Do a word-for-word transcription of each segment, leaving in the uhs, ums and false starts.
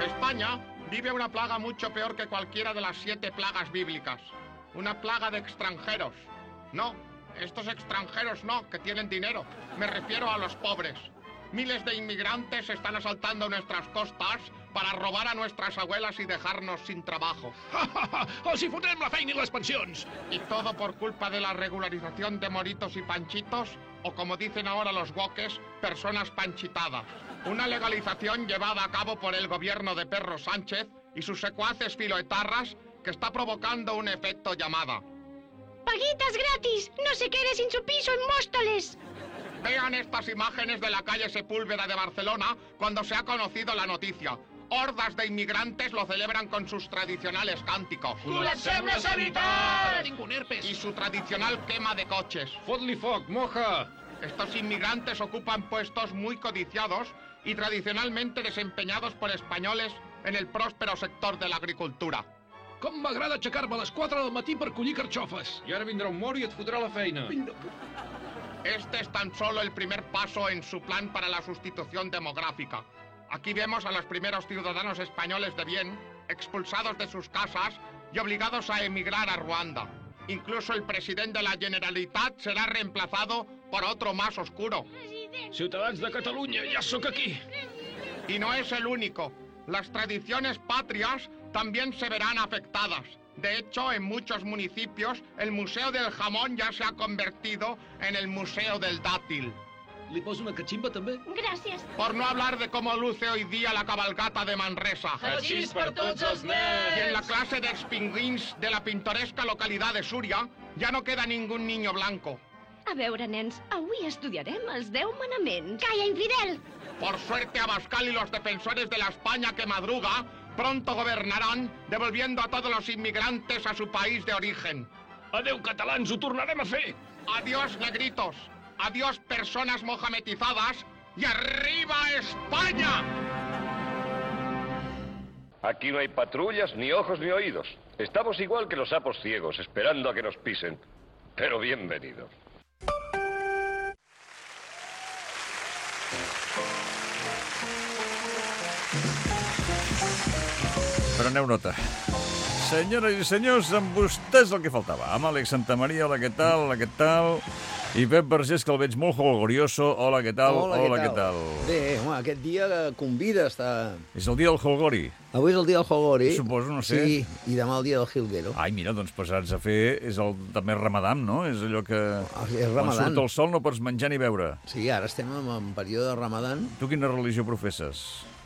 España vive una plaga mucho peor que cualquiera de las siete plagas bíblicas. Una plaga de extranjeros. No, estos extranjeros no, que tienen dinero. Me refiero a los pobres. Miles de inmigrantes están asaltando nuestras costas para robar a nuestras abuelas y dejarnos sin trabajo. ¡O si fotrem la feina i les pensions! Y todo por culpa de la regularización de moritos y panchitos, o como dicen ahora los woques, personas panchitadas. Una legalización llevada a cabo por el gobierno de Pedro Sánchez y sus secuaces filoetarras que está provocando un efecto llamada. ¡Paguitas gratis! ¡No se quede sin su piso en Móstoles! Vean estas imágenes de la calle Sepúlveda de Barcelona cuando se ha conocido la noticia. Hordas de inmigrantes lo celebran con sus tradicionales cánticos. Col·lapsem la sanitat! Ningú nerpes! Y su tradicional quema de coches. Fot-li foc, moja! Estos inmigrantes ocupan puestos muy codiciados y tradicionalmente desempeñados por españoles en el próspero sector de la agricultura. Com m'agrada aixecar-me a les quatre del matí per collir carxofes! I ara vindrà un moro i et fotrà la feina. Este es tan solo el primer paso en su plan para la sustitución demográfica. Aquí vemos a los primeros ciudadanos españoles de bien, expulsados de sus casas y obligados a emigrar a Ruanda. Incluso el presidente de la Generalitat será reemplazado por otro más oscuro. Ciutadans de Catalunya, ja sóc aquí! Y no es el único. Las tradiciones patrias también se verán afectadas. De hecho, en muchos municipios, el Museo del Jamón ya se ha convertido en el Museo del Dátil. Li poso una catximba, també? Gràcies. Por no hablar de cómo luce hoy día la cabalgata de Manresa. Hachís per tots els Y en la nens! clase de expingüins de la pintoresca localidad de Súria ya no queda ningún niño blanco. A veure, nens, avui estudiarem els deu manaments. Calla, infidel! Por suerte, Abascal y los defensores de la España que madruga pronto gobernarán, devolviendo a todos los inmigrantes a su país de origen. Adéu, catalans, ho tornarem a fer! Adiós, negritos. Adiós, personas mohametizadas. ¡Y arriba España! Aquí no hay patrullas, ni ojos, ni oídos. Estamos igual que los sapos ciegos, esperando a que nos pisen. Pero bienvenidos. Preneu nota. Senyores i senyors, amb vostès el que faltava. Amb Àlex Santamaria, hola, què tal, hola, què tal? I Pep Vergés, que el veig molt holgorioso, hola, què tal, hola, hola què tal? Bé, home, aquest dia convida a estar... És el dia del holgori. Avui és el dia del holgori. Suposo, no sé. Sí, i demà el dia del jilguero. Ai, mira, doncs passats a fer, és el també Ramadam, no? És allò que... Ah, és Quan Ramadan. surt el sol no pots menjar ni beure. Sí, ara estem en, en període de Ramadan. Tu quina religió professes?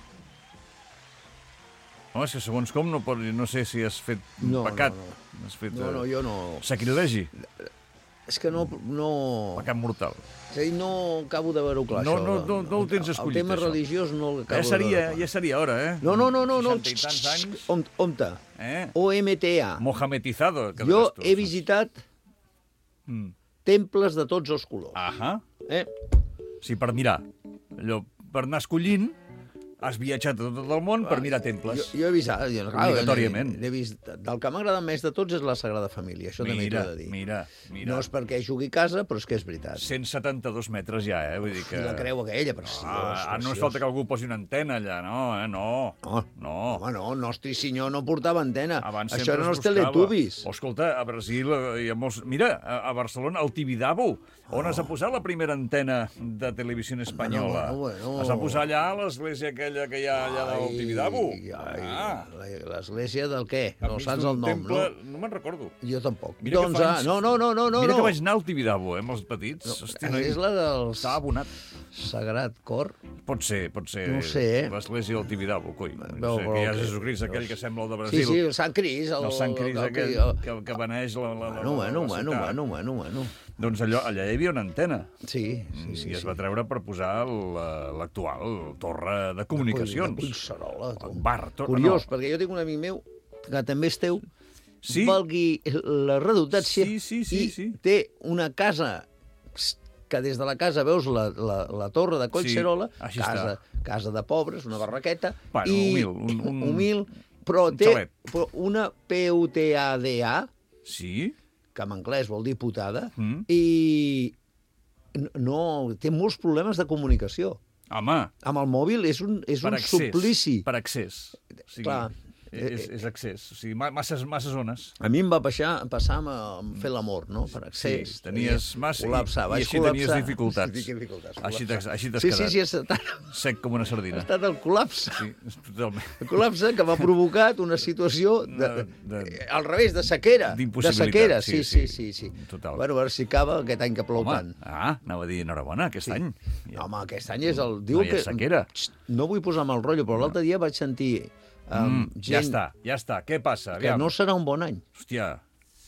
Home, és que segons com no, pot, no sé si has fet No, pecat. no, no. Has fet, No, no, jo no... Sacrilegi. És que no... no... Pecat mortal. És a dir, no acabo de veure-ho clar, No, això. no, no, no ho tens El escollit, tema això. religiós no l'acabo Ja de seria, veure clar. ja seria hora, eh? No, no, no, no, no. seixanta i tants anys. On, on-te? Eh? O M T A. Mohametizado. Jo quedaràs tu. he visitat Mm. temples de tots els colors. Ahà. Eh? Sí, per mirar. Allò, per anar escollint, has viatjat a tot el món per mirar temples. Jo, jo he vist... ah, Jo, clar, Obligatòriament. He, he vist, del que m'agrada més de tots és la Sagrada Família, això també Mira, t'ho he de dir. mira, mira. No és perquè jugui a casa, però és que és veritat. cent setanta-dos metres ja, eh? Vull dir que... I la creu aquella, preciós, Ah, no preciós. és falta que algú posi una antena allà, no, eh? No. No, No. home, no, el nostre senyor no portava antena. Abans Això sempre eren es els buscava. teletubis. Oh, escolta, a Brasil eh, hi ha molts... Mira, a, a Barcelona, el Tibidabo, on Oh. es va posar la primera antena de televisió espanyola. Bueno, bueno, bueno. Es va posar allà a l'església aquella que hi ha allà del Tibidabo. Ai, ai, Ah. la- L'església del què? No Enmig saps d'un el nom, temple, no? No me'n recordo. Jo tampoc. Mira que doncs, fa ah, anys- no, no, no, no, no. Mira que no. vaig anar al Tibidabo, eh, amb els petits. No, Hosti, noi, és la del estava abonat. Sagrat Cor. Pot ser, pot ser. No ho sé, eh? L'església del Tibidabo, coi. No Veu, sé, però que hi ha que- Jesucrist, aquell que sembla el de Sí, Brasil. sí, el Sant Cris. El, El Sant Cris el- aquell el- que, que beneix la, la, la, Bueno, bueno, la bueno, ciutat. bueno, bueno, bueno. Doncs allò, allà hi havia una antena. Sí, sí, sí. I es sí. va treure per posar la- l'actual torre de comunicacions. De Collserola. tu. El bar, torre, Curiós, no. perquè jo tinc un amic meu que també és teu, Sí? valgui la redundància, Sí, sí, sí, i sí. té una casa que des de la casa veus la, la, la torre de Collserola, Sí, així casa, casa de pobres, una barraqueta, Bueno, i humil, un- un- humil, però un té xalet. però una P U T A D A, Sí? que en anglès vol dir putada, Mm. i no, té molts problemes de comunicació. Home, Amb el mòbil és un, és per un accés. suplici. Per accés. O sigui, Clar. és, és accés. O sigui, ma- masses, masses zones. A mi em va passar, passar amb, amb fer l'amor, no? Per accés. Sí, tenies massa i- Col·lapsar. i Vaig així tenies col·lapsar. dificultats. Sí, dificultats. Així t'has- col·lapsar. així t'has sí, quedat. Sí, sí, ha estat, Sec com una ha sardina. estat el col·lapse. Sí, totalment. El col·lapse que m'ha provocat una situació de, De- de- al revés, de sequera. De D'impossibilitat, sequera, sí, sí, sí, sí. sí. sí. Total. Bueno, a veure si acaba aquest any que plou tant. Home, ah, anava a dir enhorabona, aquest Sí. any. No, home, aquest any és el... Diu No hi ha que... sequera. Xt, no vull posar mal rotllo, però l'altre dia vaig sentir um, Mm, ja gent està, ja està. Què passa? que Aviam. no serà un bon any. Hòstia,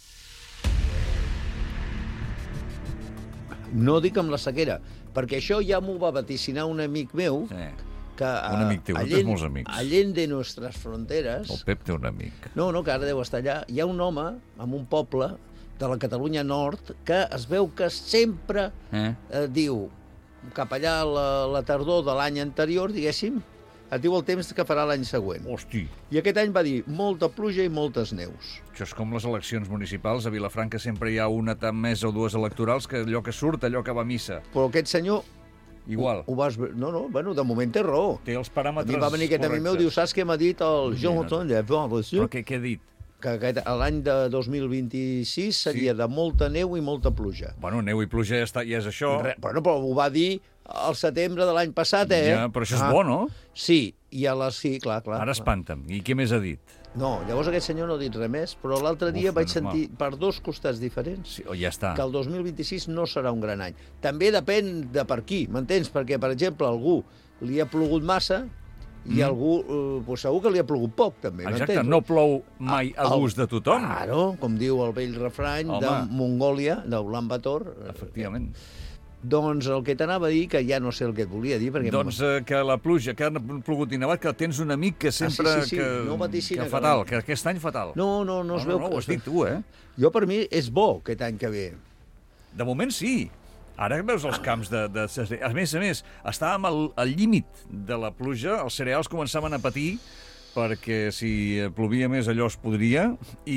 No dic amb la sequera, perquè això ja m'ho va vaticinar un amic meu, sí. que a, Un amic teu, tu tens molts amics. allent de nostres fronteres... El Pep té un amic. No, no, que ara deu estar allà. Hi ha un home en un poble de la Catalunya Nord que es veu que sempre Eh? eh, diu, cap allà a la, la tardor de l'any anterior, diguéssim, et diu el temps que farà l'any següent. Hosti, I aquest any va dir molta pluja i moltes neus. això és com les eleccions municipals. A Vilafranca sempre hi ha una mesa o dues electorals que allò que surt, allò que va a missa. Però aquest senyor... Igual. Ho, ho vas... ve- No, no, bueno, de moment té raó. Té els A paràmetres mi va venir aquest amic meu, correctes. diu, saps què m'ha dit el Jonathan de Però Bonreció? què, què he dit? Que aquest- l'any de dos mil vint-i-sis seria Sí. de molta neu i molta pluja. Bueno, neu i pluja ja, està, ja és això. Re, però, no, però ho va dir al setembre de l'any passat, eh? Ja, però això és bo, no? Sí, i a la... Sí, clar, clar. Ara espanta'm. I què més ha dit? No, llavors aquest senyor no ha dit res més, però l'altre dia Uf, vaig menys sentir per dos costats diferents Sí, o ja està. que el dos mil vint-i-sis no serà un gran any. També depèn de per qui, m'entens? Perquè, per exemple, a algú li ha plogut massa i Mm. a algú, eh, doncs segur que li ha plogut poc, també, Exacte, m'entens? no plou mai a El- gust de tothom. Claro, com diu el vell refrany Home. de Mongòlia, d'Ulan Bator. Efectivament. Doncs el que t'anava a dir, que ja no sé el que et volia dir, perquè... Doncs eh, que la pluja, que ha plogut i nevat, que tens un amic que sempre... Ah, sí, sí, sí, que, no vaticina que que fatal, no. que aquest any fatal. No, no, no es no, veu... no, que- ho has dit tu, eh? Jo, per mi, és bo aquest any que ve. De moment sí. Ara veus els camps de... de... A més a més, estàvem al, al límit de la pluja, els cereals començaven a patir perquè si plovia més allò es podria,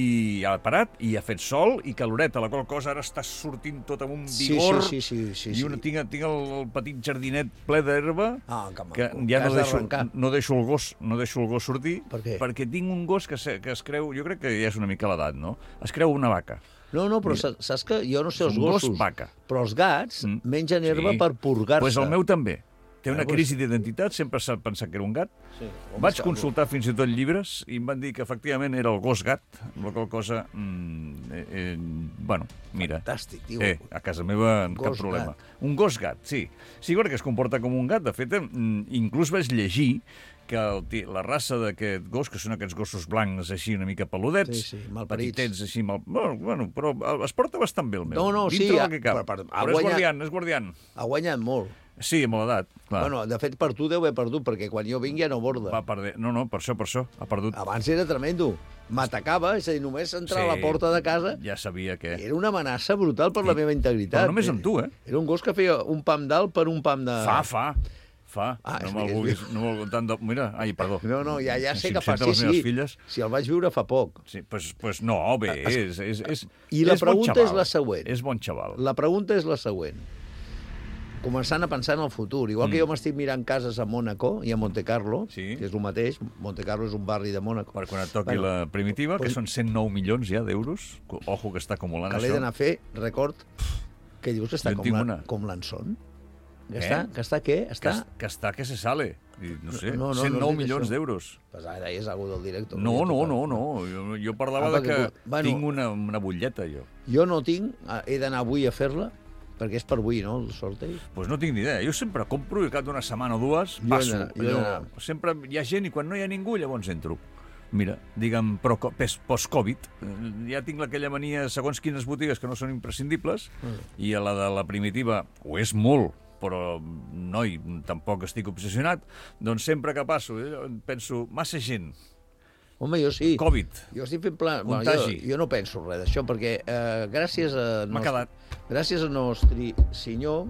i ha parat, i ha fet sol i caloreta, la qual cosa ara està sortint tot amb un Sí, vigor, sí, sí, sí, sí, i sí. una, tinc, tinc el, el petit jardinet ple d'herba, Ah, que maco. que Que ja has no deixo, d'arrencar. no deixo el gos no deixo el gos sortir, Per què? perquè tinc un gos que, se, que es creu, jo crec que ja és una mica l'edat, no? Es creu una vaca. No, no, però sa- saps que jo no sé els Un gos gossos, vaca. però els gats Mm. mengen herba Sí. per purgar-se. Pues el meu també. Té una Ah, doncs- crisi d'identitat, sempre s'ha pensat que era un gat. Sí. Home, Vaig està- consultar fins i tot llibres i em van dir que efectivament era el gos gat, amb la qual cosa... Mm, eh, eh, bueno, mira... Fantàstic, tio. Eh, a casa meva cap Gos problema. gat. Un gos gat, sí. Sí, perquè es comporta com un gat. De fet, mm, inclús vaig llegir que el, ti- la raça d'aquest gos, que són aquests gossos blancs així una mica peludets, Sí, sí, malparits. petitets així, mal... bueno, bueno, però es porta bastant bé el meu. No, no, dintre sí, del ha- que cap. però- però ha però és guanyat- guardián, és guardián. Ha guanyat molt. Sí, amb l'edat, clar. Bueno, de fet, per tu deu haver perdut, perquè quan jo vinc ja no borda. Va perder... No, no, per això, per això, ha perdut. Abans era tremendo. M'atacava, és a dir, només entrar a la Sí, porta de casa Ja sabia que... era una amenaça brutal per Sí. la meva integritat. Però només amb tu, eh? Era un gos que feia un pam dalt per un pam de... Fa, fa, fa. Ah, no és me'l veritat. vulguis... No me'l tant de... Mira, ai, perdó. No, no, ja, ja sé Si que em fa, senten sí, les meves sí. filles... Si el vaig viure fa poc. Sí, pues, pues no, bé, és... és, és I la és bon pregunta xaval. és la següent. És bon xaval. La pregunta és la següent. Començant a pensar en el futur. Igual que Mm. jo m'estic mirant cases a Mònaco i a Monte Carlo, Sí. que és el mateix, Monte Carlo és un barri de Mònaco, Per quan et toqui Bueno, la primitiva, que pues- són cent nou milions ja d'euros. Ojo que està acumulant que l'he això. d'anar a fer, record, que dius que està Jo en com, tinc la, una. com l'Anson. Que Eh? està, que està què? Que, Està... es- que està que se sale. I, no sé, No, no, no, cent nou no has dit milions això. d'euros. Pues ara deies alguna del director. No, no, no, no. Jo, jo parlava Ah, de perquè, que bueno- tinc una, una butlleta, jo. Jo no tinc, ah, he d'anar avui a fer-la, perquè és per avui, no, el sorteig? Doncs pues no tinc ni idea. Jo sempre compro i al cap d'una setmana o dues Jo he passo. d'anar, jo he Allò, d'anar. sempre hi ha gent i quan no hi ha ningú llavors entro. Mira, digue'm, però co- pes- post-Covid, eh, ja tinc aquella mania segons quines botigues que no són imprescindibles Mm. i a la de la primitiva ho és molt, però, noi, tampoc estic obsessionat, doncs sempre que passo eh, penso, massa gent, Home, jo sí. Covid, Jo estic fent plan... Bueno, jo, Contagi. jo no penso res d'això, perquè eh, gràcies a... m'ha nos- quedat. Gràcies al nostre senyor,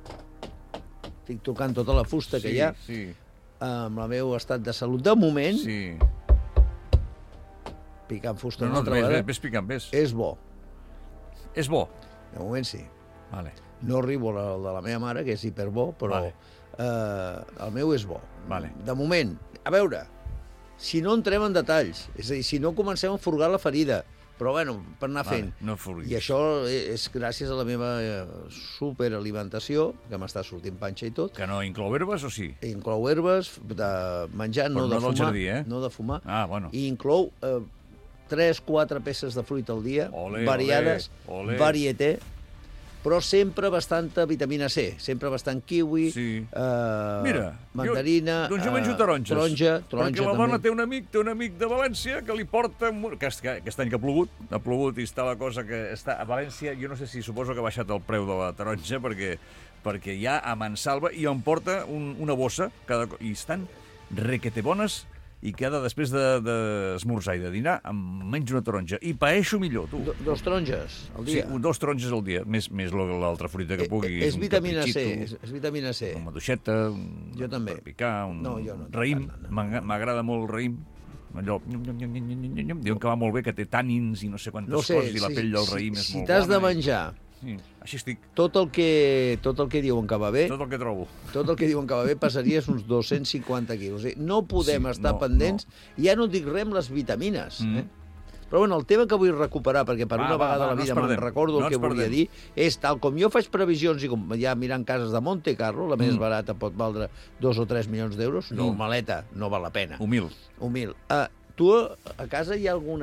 estic tocant tota la fusta que sí, hi ha, Sí, amb el meu estat de salut. De moment, sí. picant fusta No, una no, altra ves, ves, vegada, ves picant, ves. és bo. És bo. De moment sí. Vale. No arribo al de la meva mare, que és hiperbo, però Vale. eh, el meu és bo. Vale. De moment, a veure, si no entrem en detalls. És a dir, si no comencem a furgar la ferida. Però, bueno, per anar fent. Vale, no furguis. I això és gràcies a la meva superalimentació, que m'està sortint panxa i tot. Que no inclou herbes o sí? Inclou herbes, de menjar, no, Però de no del fumar. jardí, eh? No de fumar. Ah, bueno. I inclou eh, tres, quatre peces de fruita al dia, Olé, variades, olé, olé. varieté, però sempre bastanta vitamina C, sempre bastant kiwi, Sí. eh, Mira, mandarina... jo, doncs jo menjo eh, taronges. Taronja, taronja Perquè la dona també. té un amic, té un amic de València que li porta... un- Aquest, aquest any que ha plogut, ha plogut i està la cosa que està a València. Jo no sé si suposo que ha baixat el preu de la taronja perquè, perquè hi ha a Mansalva i em porta un, una bossa cada, co- i estan requete bones i cada després d'esmorzar de, de i de dinar em menjo una taronja i paeixo millor, tu. Do, dos taronges al Sí, dia. un, dos taronges al dia, més, més lo- l'altra fruita que Eh, pugui. eh, és un vitamina C, capritxito, és, és vitamina C. una maduixeta, un, Jo també. per picar, un No, jo no. raïm. No, no, no. M'agra- M'agrada molt el raïm. Allò, nyum, nyum, nyum, nyum, nyum, nyum, nyum. Diuen que va molt bé, que té tànins i no sé quantes No sé, coses, i la si, pell del si, raïm és si molt t'has bona. de menjar Sí, així estic, tot el, que, tot el que diuen que va bé, tot el que trobo. tot el que diuen que va bé pesaries uns dos-cents cinquanta quilos. O sigui, no podem Sí, estar no, pendents, ja no et dic res amb les vitamines. Mm. Eh? Però bueno, el tema que vull recuperar, perquè per Va, una va, vegada va, a la no vida ens me'n perdem, recordo no el que ens volia perdem. dir, és tal com jo faig previsions i com ja mirant cases de Monte Carlo, la més Mm. barata pot valdre dos o tres milions d'euros, normaleta, no val la pena. Humil. Humil. Uh, tu a casa hi ha algun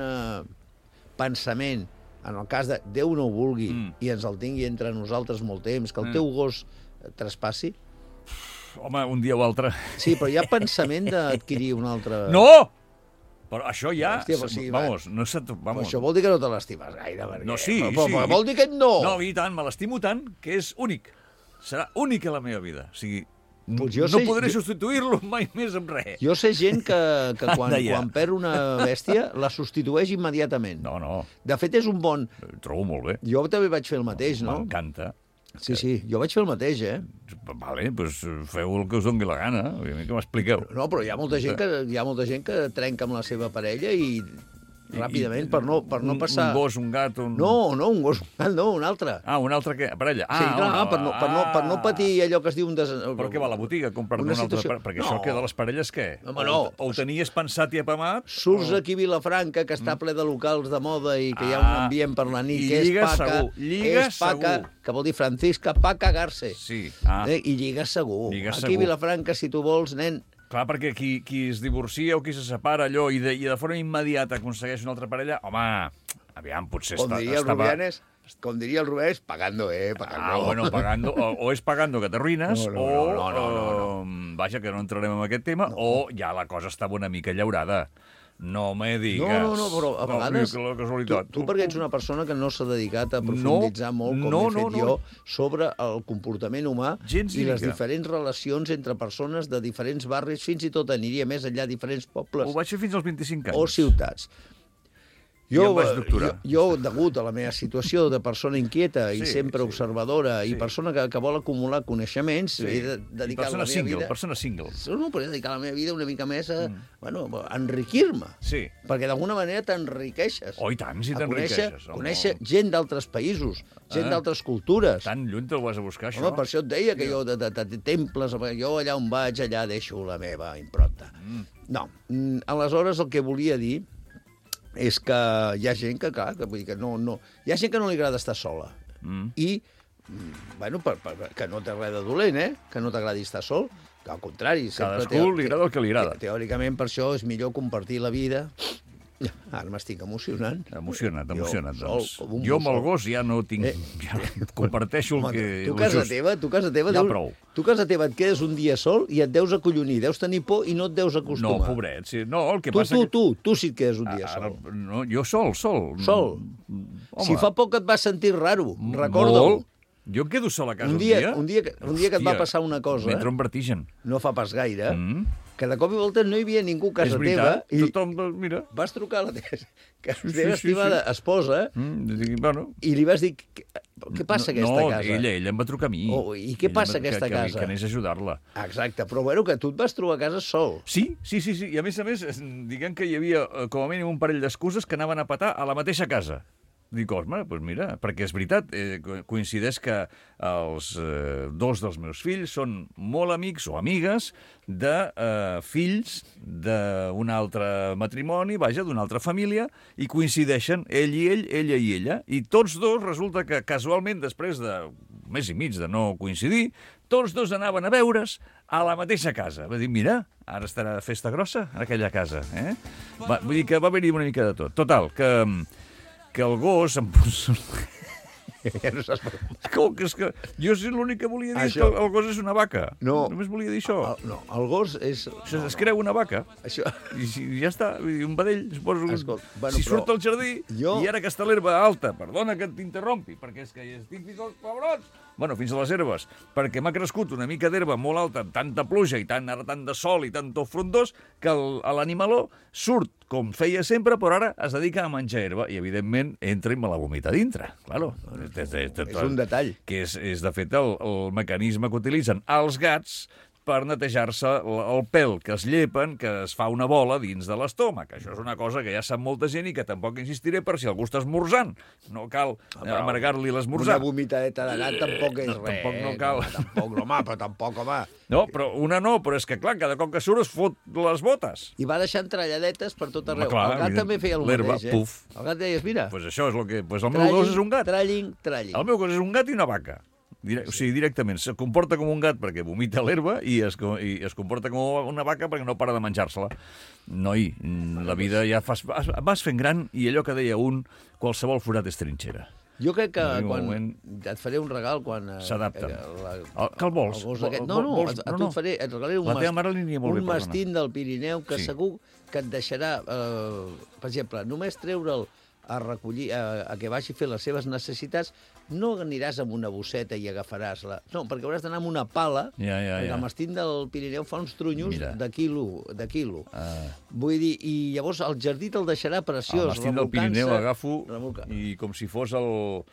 pensament, en el cas de Déu no ho vulgui, Mm. i ens el tingui entre nosaltres molt temps, que el Mm. teu gos eh, traspassi? Home, un dia o altre. Sí, però hi ha pensament d'adquirir un altre... No! Però això ja... Hòstia, però sí, va. vamos, no se... Però Vamos. això vol dir que no te l'estimes gaire, perquè... No, sí, però, però, sí. però vol dir que no! No, i tant, me l'estimo tant, que és únic. Serà únic a la meva vida. O sigui, Pues jo no sé- podré jo- substituir-lo mai més amb res. Jo sé gent que, que quan, Anda ja. quan perd una bèstia la substitueix immediatament. No, no, De fet, és un bon... ho trobo molt bé. Jo també vaig fer el mateix, no? M'encanta. Sí, sí, jo vaig fer el mateix, eh? Vale, doncs feu el que us doni la gana. A mi que m'expliqueu. No, però hi ha molta gent que, hi ha molta gent que trenca amb la seva parella i ràpidament, per no, per no un, passar... Un gos, un gat, un... No, no, un gos, no, un altre. Ah, un altre que... Parella. Ah, Sí, clar, home, per, no, per, no, per no patir allò que es diu un... Des... Però què va a la botiga a comprar-te Una un altre... situació- pare- Perquè No. això que de les parelles, què? Home, O- no. O ho tenies pensat i apamat? Surts o... aquí a Vilafranca, que està ple de locals de moda i que hi ha Ah, un ambient per la nit, i que és lligues paca, segur, lligues és paca, segur. que vol dir Francisca, pa cagar-se. Sí, ah. Eh? I lligues segur. Lligues aquí segur. a Vilafranca, si tu vols, nen, Clar, perquè qui, qui es divorcia o qui se separa allò i de, i de forma immediata aconsegueix una altra parella, home, aviam, potser com està, diria el estava... Rubianes, com diria el Rubianes, pagando, eh, pagando. Ah, bueno, pagando, o, o és pagando que t'arruïnes, No, no, o, no, no, no, eh, vaja, que no entrarem en aquest tema, o ja la cosa estava una mica llaurada. No me digues. No, no, no, però a vegades... No, que la tu, casualitat. tu perquè ets una persona que no s'ha dedicat a profunditzar No, molt, com no, he fet no, no. jo, sobre el comportament humà Gens i ni les mica. diferents relacions entre persones de diferents barris, fins i tot aniria més enllà, diferents pobles Ho vaig fer fins als vint-i-cinc anys. o ciutats. Jo, I em vaig eh, doctorar. jo, jo, degut a la meva situació de persona inquieta i Sí, sempre sí. observadora i Sí. persona que, que vol acumular coneixements, he de, I dedicat persona la meva single, vida... persona single. No, però he dedicat la meva vida una mica més a, mm. bueno, a enriquir-me. Sí. Perquè d'alguna manera t'enriqueixes. Oh, i tant, si A conèixer, t'enriqueixes. home. conèixer gent d'altres països, gent Ah. d'altres cultures. Tan lluny te'l vas a buscar, això? Home, per això et deia que jo, de, de, de temples, jo allà on vaig, allà deixo la meva impronta. Mm. No, mm, aleshores el que volia dir és que hi ha gent que, clar, que, vull dir que no, no... Hi ha gent que no li agrada estar sola. Mm. I, mm, bueno, per, per, que no té res de dolent, eh? Que no t'agradi estar sol. Que al contrari... sempre Cadascú té- li agrada el que li agrada. te- Teòricament, per això és millor compartir la vida. Ara m'estic emocionant. Emociona't, Jo, emociona't, sol, doncs. com un Jo amb el mussol. gos ja no tinc... Eh. Ja comparteixo el Home, que... tu el casa just. teva, tu casa teva, Ja deus, prou. tu casa teva et quedes un dia sol i et deus acollonir, deus tenir por i no et deus No, acostumar. pobret, sí. No, el que Tu, passa tu, que... tu, tu sí et quedes un dia Ara, sol. no, jo sol, sol. Sol. Home, Si fa poc et vas sentir raro, recorda-ho. molt. Jo em quedo sol a casa Un un dia, dia. un dia, que, un dia que et va Hòstia, passar una cosa, M'entra un vertigen. no fa pas gaire, Mm. que de cop i volta no hi havia ningú a casa És teva veritat. i Tothom, mira... vas trucar a la teva, que Sí, la teva sí, sí, estimada esposa Mm, dic, bueno, i li vas dir, què, què passa a no, aquesta no, casa? ella, ella em va trucar a mi. Oh, i què Ella passa em va- a aquesta que, que, casa? Que anés a ajudar-la. Exacte, però bueno, que tu et vas trobar a casa sol. Sí, sí, sí, sí. I a més a més, es- diguem que hi havia eh, com a mínim un parell d'excuses que anaven a petar a la mateixa casa. Dic, home, doncs mira, perquè és veritat, eh, coincideix que els eh, dos dels meus fills són molt amics o amigues de eh, fills d'un altre matrimoni, vaja, d'una altra família, i coincideixen ell i ell, ella i ella, i tots dos resulta que casualment, després de un mes i mig de no coincidir, tots dos anaven a veure's a la mateixa casa. Va dir, mira, ara estarà festa grossa en aquella casa. Eh? Va, vull dir que va haver-hi una mica de tot. Total, que... que el gos em posa... Ja no saps... Com que és que... Jo és l'únic que volia dir Això... que el gos és una vaca. No. Només volia dir això. El, no, el gos és... Això es creu una vaca. Això... I, si, ja està. Vull dir, un vedell. Es posa un... Escolta, bueno, si però surt al jardí jo- i ara que està l'herba alta, perdona que t'interrompi, perquè és que estic fins als pebrots. Bueno, fins a les herbes, perquè m'ha crescut una mica d'herba molt alta, amb tanta pluja i tant, ara tant de sol i tant frondós, que l'animaló surt com feia sempre, però ara es dedica a menjar herba i, evidentment, entra i me la vomita dintre. Claro. És, és, és un detall. Que és, és de fet, el, el mecanisme que utilitzen els gats per netejar-se el, el pèl, que es llepen, que es fa una bola dins de l'estómac. Això és una cosa que ja sap molta gent i que tampoc insistiré per si algú està esmorzant. No cal ah, amargar-li l'esmorzar. Una vomitadeta de gat tampoc és no, res. tampoc no cal. No, tampoc, home, però tampoc, home. No, però una no, però és que, clar, cada cop que surt es fot les botes. I va deixant trelladetes per tot arreu. Home, clar, el gat evident. també feia el L'herba, mateix, eh? puf. El gat deies, mira, Pues això és el que... Pues el meu gos és un gat. tralling, tralling. El meu gos és un gat i una vaca. Dire... Sí. O sigui, directament. Se comporta com un gat perquè vomita l'herba i es, i es comporta com una vaca perquè no para de menjar-se-la. Noi, la vida ja fas... vas fent gran i allò que deia un, qualsevol forat és trinxera. Jo crec que En quan... moment... et faré un regal quan... eh, S'adapten. eh, la- El- que el vols? El gos Vol- aquest. vol- No, no, vols- a, a no, tu no. et faré... Et regalaré un, La teva mare li aniria molt un bé, perdona. mastín del Pirineu que Sí. segur que et deixarà... Eh, per exemple, només treure'l a recollir, a, a que vagi a fer les seves necessitats, no aniràs amb una bosseta i agafaràs la... No, perquè hauràs d'anar amb una pala, Ja, ja, perquè ja. el mastín del Pirineu fa uns trunyos Mira. de quilo, de quilo. Ah. Vull dir, i llavors el jardí te'l deixarà preciós. El mastín del remolcant-se, Pirineu agafo remolca- i com si fos el...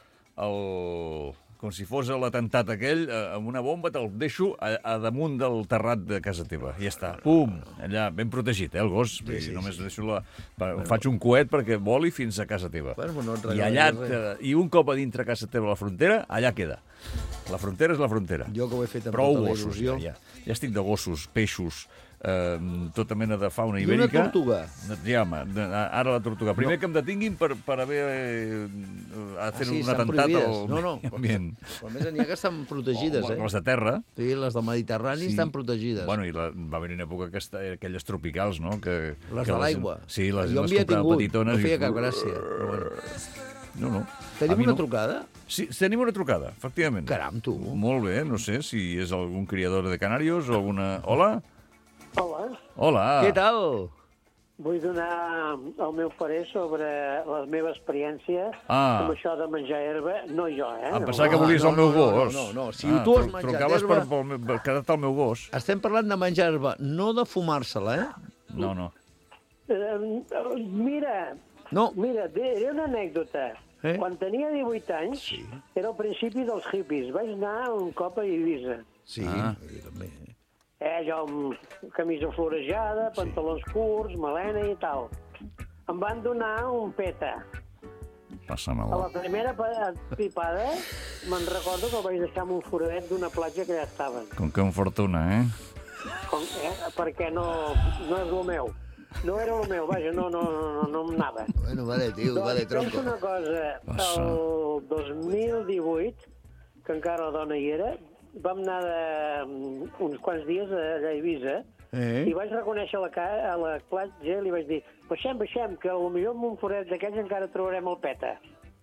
el com si fos l'atemptat aquell, eh, amb una bomba te'l deixo a, a damunt del terrat de casa teva. I ja està. Pum! Allà, ben protegit, eh, el gos. Sí, sí, només sí. deixo la... Bueno. Faig un coet perquè voli fins a casa teva. Bueno, no et I regalaré allà, res. te- I un cop a dintre casa teva a la frontera, allà queda. La frontera és la frontera. Jo que ho he fet amb Prou tota la gossos, il·lusió. ja, ja. Ja estic de gossos, peixos, eh, tota mena de fauna I una ibèrica. tortuga. Ja, home, de- ara la tortuga. Primer no. que em detinguin per, per haver eh, a fer Ah, sí, un estan atemptat prohibides. al No, no, medi ambient. Però a més n'hi ha que estan protegides, O, eh? Les de terra. Sí, les del Mediterrani estan protegides. Bueno, i la, va haver una època que esta, aquelles tropicals, no? Que, Les que de l'aigua. Sí, les, Jo en les havia comprava tingut, petitones. no feia i... cap gràcia. Però bueno. No, no. Tenim A mi una no. trucada? Sí, tenim una trucada, efectivament. Caram, tu. Molt bé, no sé si és algun criador de canarios o alguna... Hola? Hola, Hola. Què tal? vull donar el meu parer sobre la meva experiència Ah. amb això de menjar herba. No jo, eh? Em No. pensava que volies no, el meu no, no, gos. no, no, no. Si ah, tu has tru- menjat trucaves herba- per, per, per quedar-te el meu gos. Estem parlant de menjar herba, no de fumar-se-la, eh? No, no. Eh, mira, No. mira, diré una anècdota. Eh? Quan tenia divuit anys, sí. era al principi dels hippies. Vaig anar un cop a Eivissa. Sí, Ah. jo també. Eh, jo amb camisa florejada, pantalons curts, melena i tal. Em van donar un peta. Passa-me'l. A la primera pa- pipada me'n recordo que el vaig deixar amb un foradet d'una platja que ja estaven. Com que en fortuna, eh? Com, eh, perquè no, no és el meu. No era el meu, vaja, no, no, no, no em anava. Bueno, vale, tio, vale, Doncs penso tronco. una cosa, Passa. el dos mil divuit, que encara la dona hi era, vam anar de, um, uns quants dies a, a Eivissa, Eh? i vaig reconèixer la, ca- a la platja i li vaig dir, baixem, baixem, que potser amb un forat d'aquells encara trobarem el peta.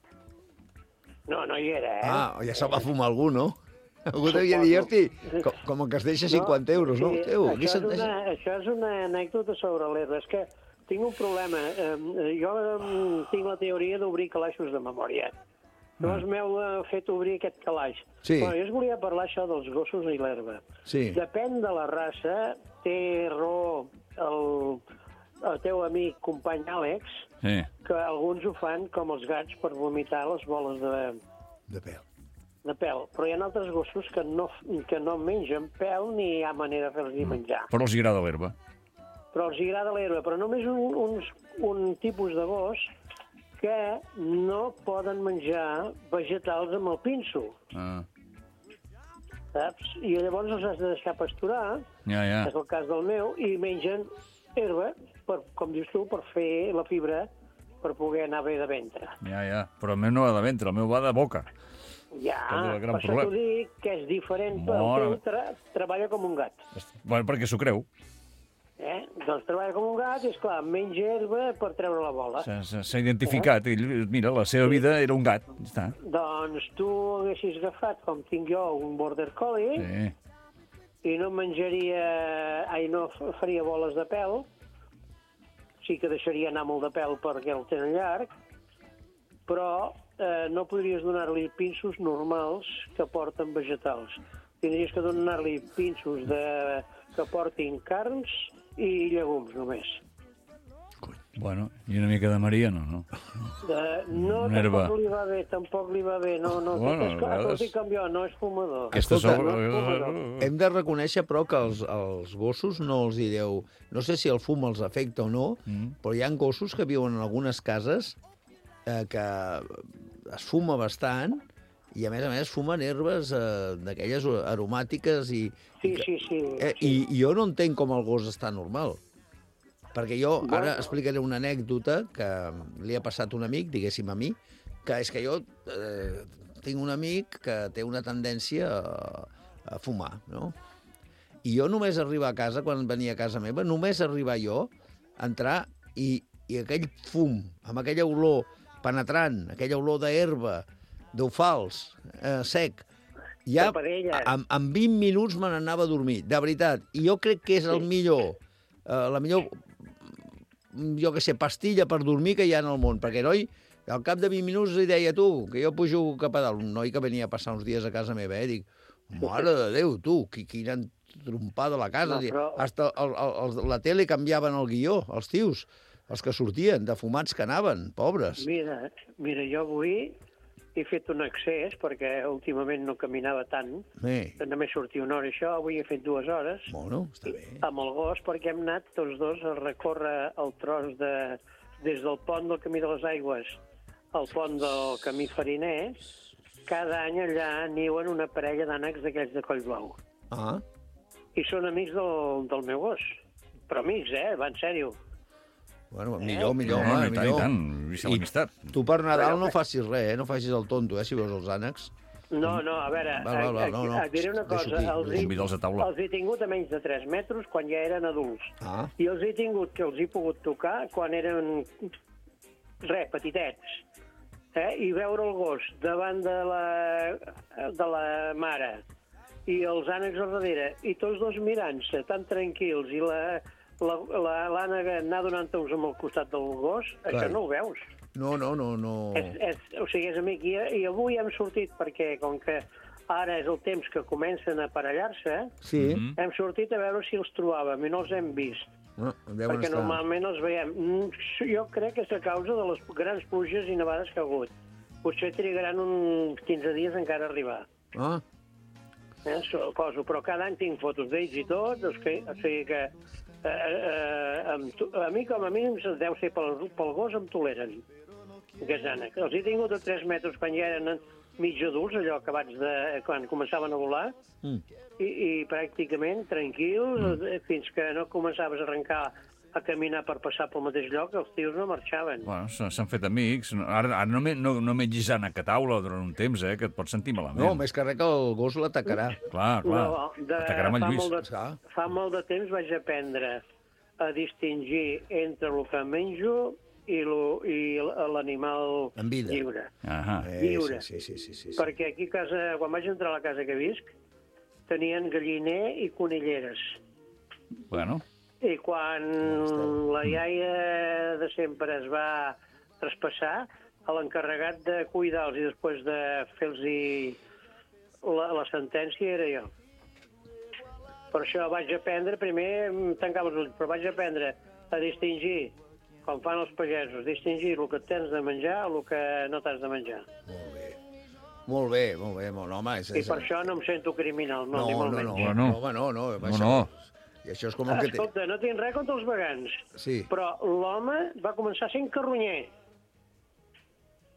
No, no hi era, eh? Ah, ja se'l va fumar algú, no? Algú devia dir, hosti, com, com que es deixa cinquanta euros, no? Sí, Teu, aquí això, se'n és una, deixa... això és una anècdota sobre l'herba. És que tinc un problema. Eh, jo eh, tinc la teoria d'obrir calaixos de memòria. Llavors m'heu eh, fet obrir aquest calaix. Sí. Bueno, jo us volia parlar això dels gossos i l'herba. Sí. Depèn de la raça. Té raó el, el teu amic, company Àlex, Sí. que alguns ho fan com els gats per vomitar les boles de, De pèl. de pèl. Però hi ha altres gossos que no, que no mengen pèl ni hi ha manera de fer-los menjar. Però els agrada l'herba. Però els agrada l'herba. Però només un, un, un tipus de gos que no poden menjar vegetals amb el pinso, Ah, saps? I llavors els has de deixar pasturar, ja, ja. és el cas del meu, i mengen herba, per, com dius tu, per fer la fibra, per poder anar bé de ventre. Ja, ja. Però el meu no va de ventre, el meu va de boca. Ja, Aquest és el gran per això problema. t'ho dic, que és diferent, Mare el me- teu tra treballa com un gat. Bueno, perquè s'ho creu. Eh? Doncs treballa com un gat i, esclar, menja herba per treure la bola. S'ha- S'ha s'ha identificat. Ell, mira, la seva vida era un gat. Ja està. Doncs tu haguessis agafat, com tinc jo, un border collie, Sí. i no menjaria... Ai, no f- faria boles de pèl, sí que deixaria anar molt de pèl perquè el tenen llarg, però eh, no podries donar-li pinsos normals que porten vegetals. Tindries que donar-li pinsos de... que portin carns i llegums només. Bueno, i una mica de Maria, no, no. De... No, Una herba. tampoc li va bé, tampoc li va bé. No, no, Bueno, és que, a vegades- escolti, com jo, no és fumador. Aquesta Escolta, sobre- no és fumador. Hem de reconèixer, però, que els, els gossos no els direu... No sé si el fum els afecta o no, Mm. però hi ha gossos que viuen en algunes cases eh, que es fuma bastant i, a més a més, fumen herbes eh, d'aquelles aromàtiques i... Sí, sí, sí. Eh, i, I jo no entenc com el gos està normal. Perquè jo Bueno. ara explicaré una anècdota que li ha passat a un amic, diguéssim a mi, que és que jo eh, tinc un amic que té una tendència a, a fumar, no? I jo només arribar a casa, quan venia a casa meva, només arribar jo a entrar i, i aquell fum, amb aquella olor penetrant, aquella olor d'herba, d'ofals, eh, sec, ja De parella. en, en vint minuts me n'anava a dormir, de veritat. I jo crec que és el millor, eh, la millor, jo que sé, pastilla per dormir que hi ha en el món, perquè, noi, al cap de vint minuts li deia, tu, que jo pujo cap a dalt, un noi que venia a passar uns dies a casa meva, eh, dic, mare de Déu, tu, qui- quina entrompada la casa. No, però- Hasta el, el, el, la tele canviaven el guió, els tios, els que sortien, de fumats que anaven, pobres. Mira, mira, jo avui he fet un accés, perquè últimament no caminava tant, Bé, només sortia una hora i això, avui he fet dues hores, bueno, està bé. amb el gos, perquè hem anat tots dos a recórrer el tros de, des del pont del Camí de les Aigües al pont del Camí Fariner. Cada any allà niuen una parella d'ànecs d'aquells de coll blau. Ah, I són amics del, del meu gos. Però amics, eh? Va, en sèrio. bueno, millor, millor, No, home, i tant, i millor. tant. Vista l'amistat. Tu per Nadal no facis res, eh? No facis el tonto, eh? Si veus els ànecs. No, no, a veure, Val, val, val, no, no. et diré una Deixo cosa. aquí, Els he, Convida'ls a taula. els he tingut a menys de tres metres quan ja eren adults. Ah, I els he tingut, que els he pogut tocar quan eren, re, petitets. Eh? I veure el gos davant de la, de la mare i els ànecs al darrere, i tots dos mirant-se tan tranquils, i la l'ànega la, la, anar donant-nos amb el costat del gos, Clar. això no ho veus. no, no, no, no. És, és, o sigui, és amic. I, I avui hem sortit perquè, com que ara és el temps que comencen a aparellar-se, Sí, Mhm. hem sortit a veure si els trobàvem i no els hem vist. no, deuen Perquè estar. normalment els veiem. Mm, Jo crec que és a causa de les grans pluges i nevades que ha hagut. Potser trigaran uns quinze dies encara a arribar. Ah, Eh? Suposo, però cada any tinc fotos d'ells i tot, o sigui, o sigui que eh, eh, amb tu, a mi com a mínim deu ser pel, pel gos em toleren, aquests ànecs. Els he tingut a tres metres quan ja eren mig adults, allò acabats de... quan començaven a volar, mm. i, i pràcticament tranquils, mm. fins que no començaves a arrencar a caminar per passar pel mateix lloc, els tios no marxaven. Bueno, s'han s'han fet amics. Ara, ara no, me, no, no mengis ànec a taula durant un temps, eh, que et pots sentir malament. No, més que res que el gos l'atacarà. Clar, clar. No, de, Atacarà amb el fa, Lluís. molt de, Ah. fa molt de temps vaig aprendre a distingir entre el que menjo i lo- i l'animal En vida. lliure. Ahà. Eh, Lliure. Sí, sí, sí, sí, sí. Perquè aquí a casa, quan vaig entrar a la casa que visc, tenien galliner i conilleres. Bueno, I quan la iaia de sempre es va traspassar, l'encarregat de cuidar-los i després de fer-los la, la sentència era jo. Per això vaig aprendre, primer em tancava els ulls, però vaig aprendre a distingir, com fan els pagesos, distingir el que tens de menjar o el que no t'has de menjar. Molt bé. Molt bé, molt bé, molt, home. És, I és... per això no em sento criminal, no, No, ni no, molt no, menys. no, Bueno. no, home, no, no, no, això, no. I això és com el que té... Escolta, no tinc res contra els vegans, Sí. però l'home va començar sent carronyer.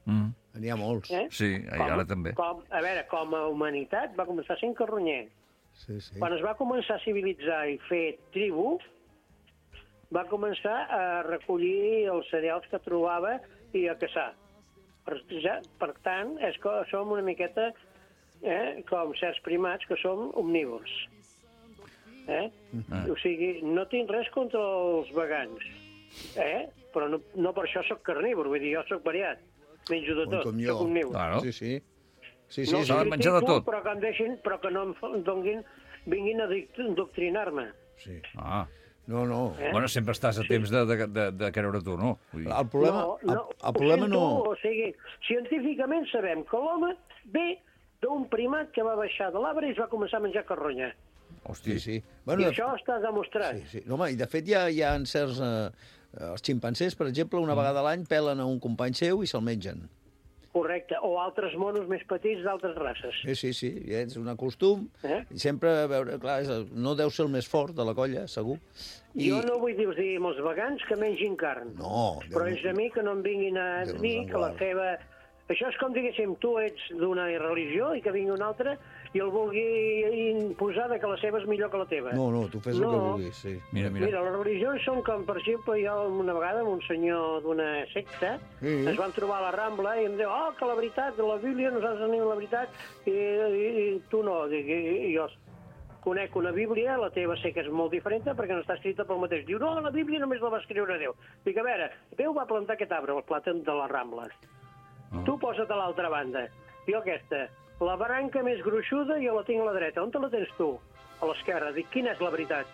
Mm. N'hi ha molts. Eh? Sí, i ara també. Com, a veure, com a humanitat va començar sent carronyer. Sí, sí. Quan es va començar a civilitzar i fer tribu, va començar a recollir els cereals que trobava i a caçar. Per, ja, per tant, és que som una miqueta eh, com certs primats que som omnívors. Eh? Mm. O sigui, no tinc res contra els vegans, eh? Però no, no per això sóc carnívor, vull dir, jo sóc variat. Menjo de tot, sóc omnívor. Claro. Sí, sí. Sí, sí, no sí. s'ha de menjar de tot. Però que em deixin, però que no em donguin, vinguin a doctrinar-me. Sí. Ah. No, no. Eh? Bueno, sempre estàs a temps de, de, de, de creure tu, no? Vull dir... El problema, no, el, no, el problema sento, no... O sigui, científicament sabem que l'home ve d'un primat que va baixar de l'arbre i es va començar a menjar carronya. Hosti. Sí, sí. I Bueno, això està demostrat. sí, sí. No, home, i de fet hi ha, hi ha en certs... Eh, els ximpancers, per exemple, una vegada a l'any pelen a un company seu i se'l mengen. Correcte. O altres monos més petits d'altres races. Sí, sí, sí. És un costum. Eh? I sempre, a veure, clar, és, el- no deu ser el més fort de la colla, segur. I... Jo no vull dir, dir amb els vegans que mengin carn. No. Però Déu és a mi que no em vinguin a Déu dir nos en que la guard. seva... Això és com diguéssim, tu ets d'una religió i que vingui una altra i el vulgui imposar de que la seva és millor que la teva. No, no, tu fes el No. que vulguis, sí. Mira, mira. Mira, les religions són com, per exemple, jo una vegada amb un senyor d'una secta Sí. ens van trobar a la Rambla i em diu, oh, que la veritat, de la Bíblia nosaltres tenim la veritat i, i, i tu no. Dic, i, i jo conec una Bíblia, la teva sé que és molt diferent perquè no està escrita pel mateix. Diu, no, la Bíblia només la va escriure Déu. Dic, a veure, Déu va plantar aquest arbre, el plàtan de la Rambla. Oh. Tu posa't a l'altra banda. Jo aquesta, la branca més gruixuda jo la tinc a la dreta. On te la tens tu? A l'esquerra. Dic, quina és la veritat?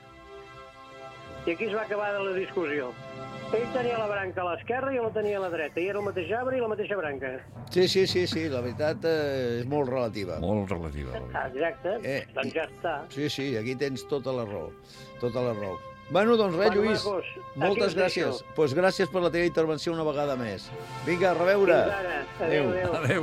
I aquí es va acabar de la discussió. Ell tenia la branca a l'esquerra i jo la tenia a la dreta. I era el mateix arbre i la mateixa branca. Sí, sí, sí, sí, la veritat eh, és molt relativa. Molt relativa. Ah, exacte. Eh, doncs ja està. Sí, sí, aquí tens tota la raó. Tota la raó. Bueno, doncs res, Bueno, Lluís, macos, aquí moltes us gràcies. deixo. Doncs pues gràcies per la teva intervenció una vegada més. Vinga, a reveure. Fins ara. Adéu, adéu. Adéu.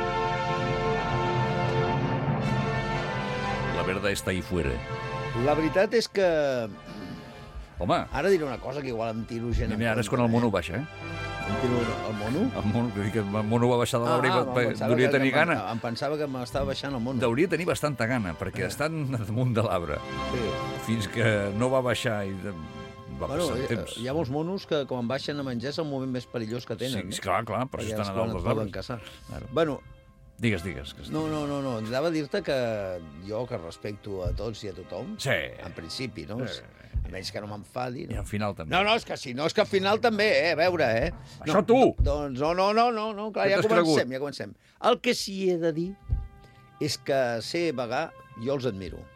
La verdad está ahí fuera. La veritat és que... Home, Ara diré una cosa que igual em tiro gent en mira, ara és quan contra, el mono baixa, eh? eh? Em tiro el mono? El mono, vull dir que el mono va baixar de l'arbre Ah, i em va- pensava hauria que- tenir que em- gana. Em pensava que m'estava baixant el mono. Hauria tenir bastanta gana, perquè estan damunt de l'arbre. Sí. Fins que no va baixar i de... va Bueno, passar el hi, temps. hi ha molts monos que quan baixen a menjar és el moment més perillós que tenen. Sí, clar, clar, per això Perquè estan és a quan dalt et dels poden arbres. caçar. Claro. Bueno, Digues, digues. Que... no, no, no, no. Anava a dir-te que jo, que respecto a tots i a tothom, Sí. en principi, no? Sí. A menys que no m'enfadi. I No? al final també. no, no, és que si no, és que al final també, eh? A veure, eh? Això no, tu! Doncs no, no, no, no, no clar, Què ja t'has comencem, cregut? ja comencem. El que sí he de dir és que ser vegà, jo els admiro.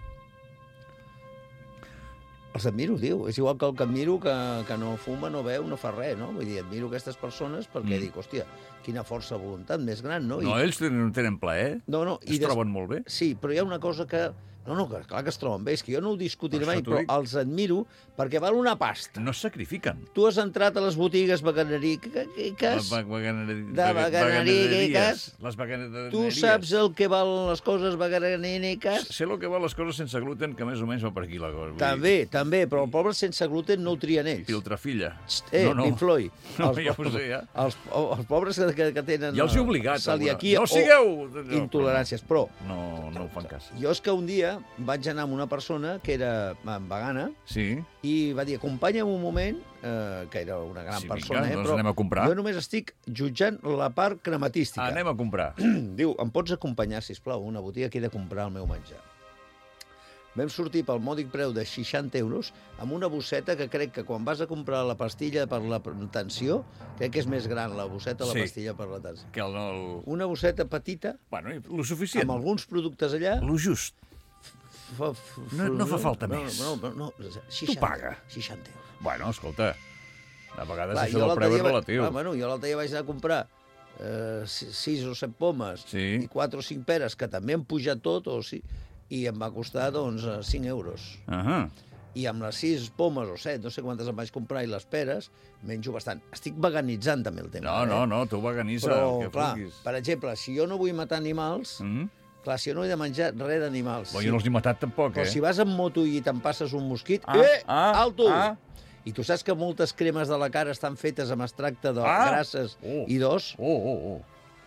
Els admiro, tio. És igual que el que admiro que, que no fuma, no veu, no fa res, no? Vull dir, admiro aquestes persones perquè Mm. dic, hòstia, quina força de voluntat més gran, no? No, ells tenen, tenen plaer. no, no, Es des- troben molt bé. Sí, però hi ha una cosa que... No, no, que clar que es troben bé, és que jo no ho discutiré Per això mai, t'ho però dic. els admiro perquè val una pasta. No es sacrifiquen. Tu has entrat a les botigues veganeriques, Les va- veganeri- de vega- veganeriques. Les veganeries. tu saps el que valen les coses veganeriques? Sé el que val les coses sense gluten, que més o menys va per aquí la cosa. Vull dir, També, també, però el poble sense gluten no ho trien ells. Piltrafilla. Eh, no, no. Pink Floyd. No, els, ja ho sé, ja. Els, els pobres que, que, que tenen... Ja els he eh, obligat. celiaquia alguna- No o sigueu... intoleràncies, però No, no ho fan cas. jo és que un dia vaig anar amb una persona que era eh, vegana Sí? i va dir, acompanya'm un moment, eh, que era una gran Sí, vinga, persona, eh, doncs però anem a comprar. jo només estic jutjant la part crematística. Anem a comprar. Diu, em pots acompanyar, sisplau, a una botiga que he de comprar el meu menjar. Vam sortir pel mòdic preu de seixanta euros amb una bosseta que crec que quan vas a comprar la pastilla per la tensió, crec que és més gran la bosseta la Sí. pastilla per la tensió. Que el, el... Una bosseta petita, Bueno, i lo suficient. amb alguns productes allà... Lo just. Fa, f- No- no fa falta no, més. No, no, no, seixanta, paga. seixanta euros. Bueno, escolta, a vegades Clar, això jo del l'altre preu és dia va- relatiu. clar, bueno, jo l'altre dia vaig anar a comprar eh, sis, sis o set pomes Sí. i quatre o cinc peres, que també han pujat tot, o sí, i em va costar, doncs, eh, cinc euros. Ahà. I amb les sis pomes o set, no sé quantes em vaig comprar, i les peres, menjo bastant. Estic veganitzant també el tema. No, eh? no, no, tu veganitza Però, el que clar, vulguis. per exemple, si jo no vull matar animals, Mm? clar, si jo no he de menjar res d'animals... Bo, si- jo no els he matat tampoc, Però eh? si vas amb moto i te'n passes un mosquit... Ah, eh, ah, alto! ah. I tu saps que moltes cremes de la cara estan fetes amb extracte de Ah. grasses Oh. i d'os? Oh, oh, oh.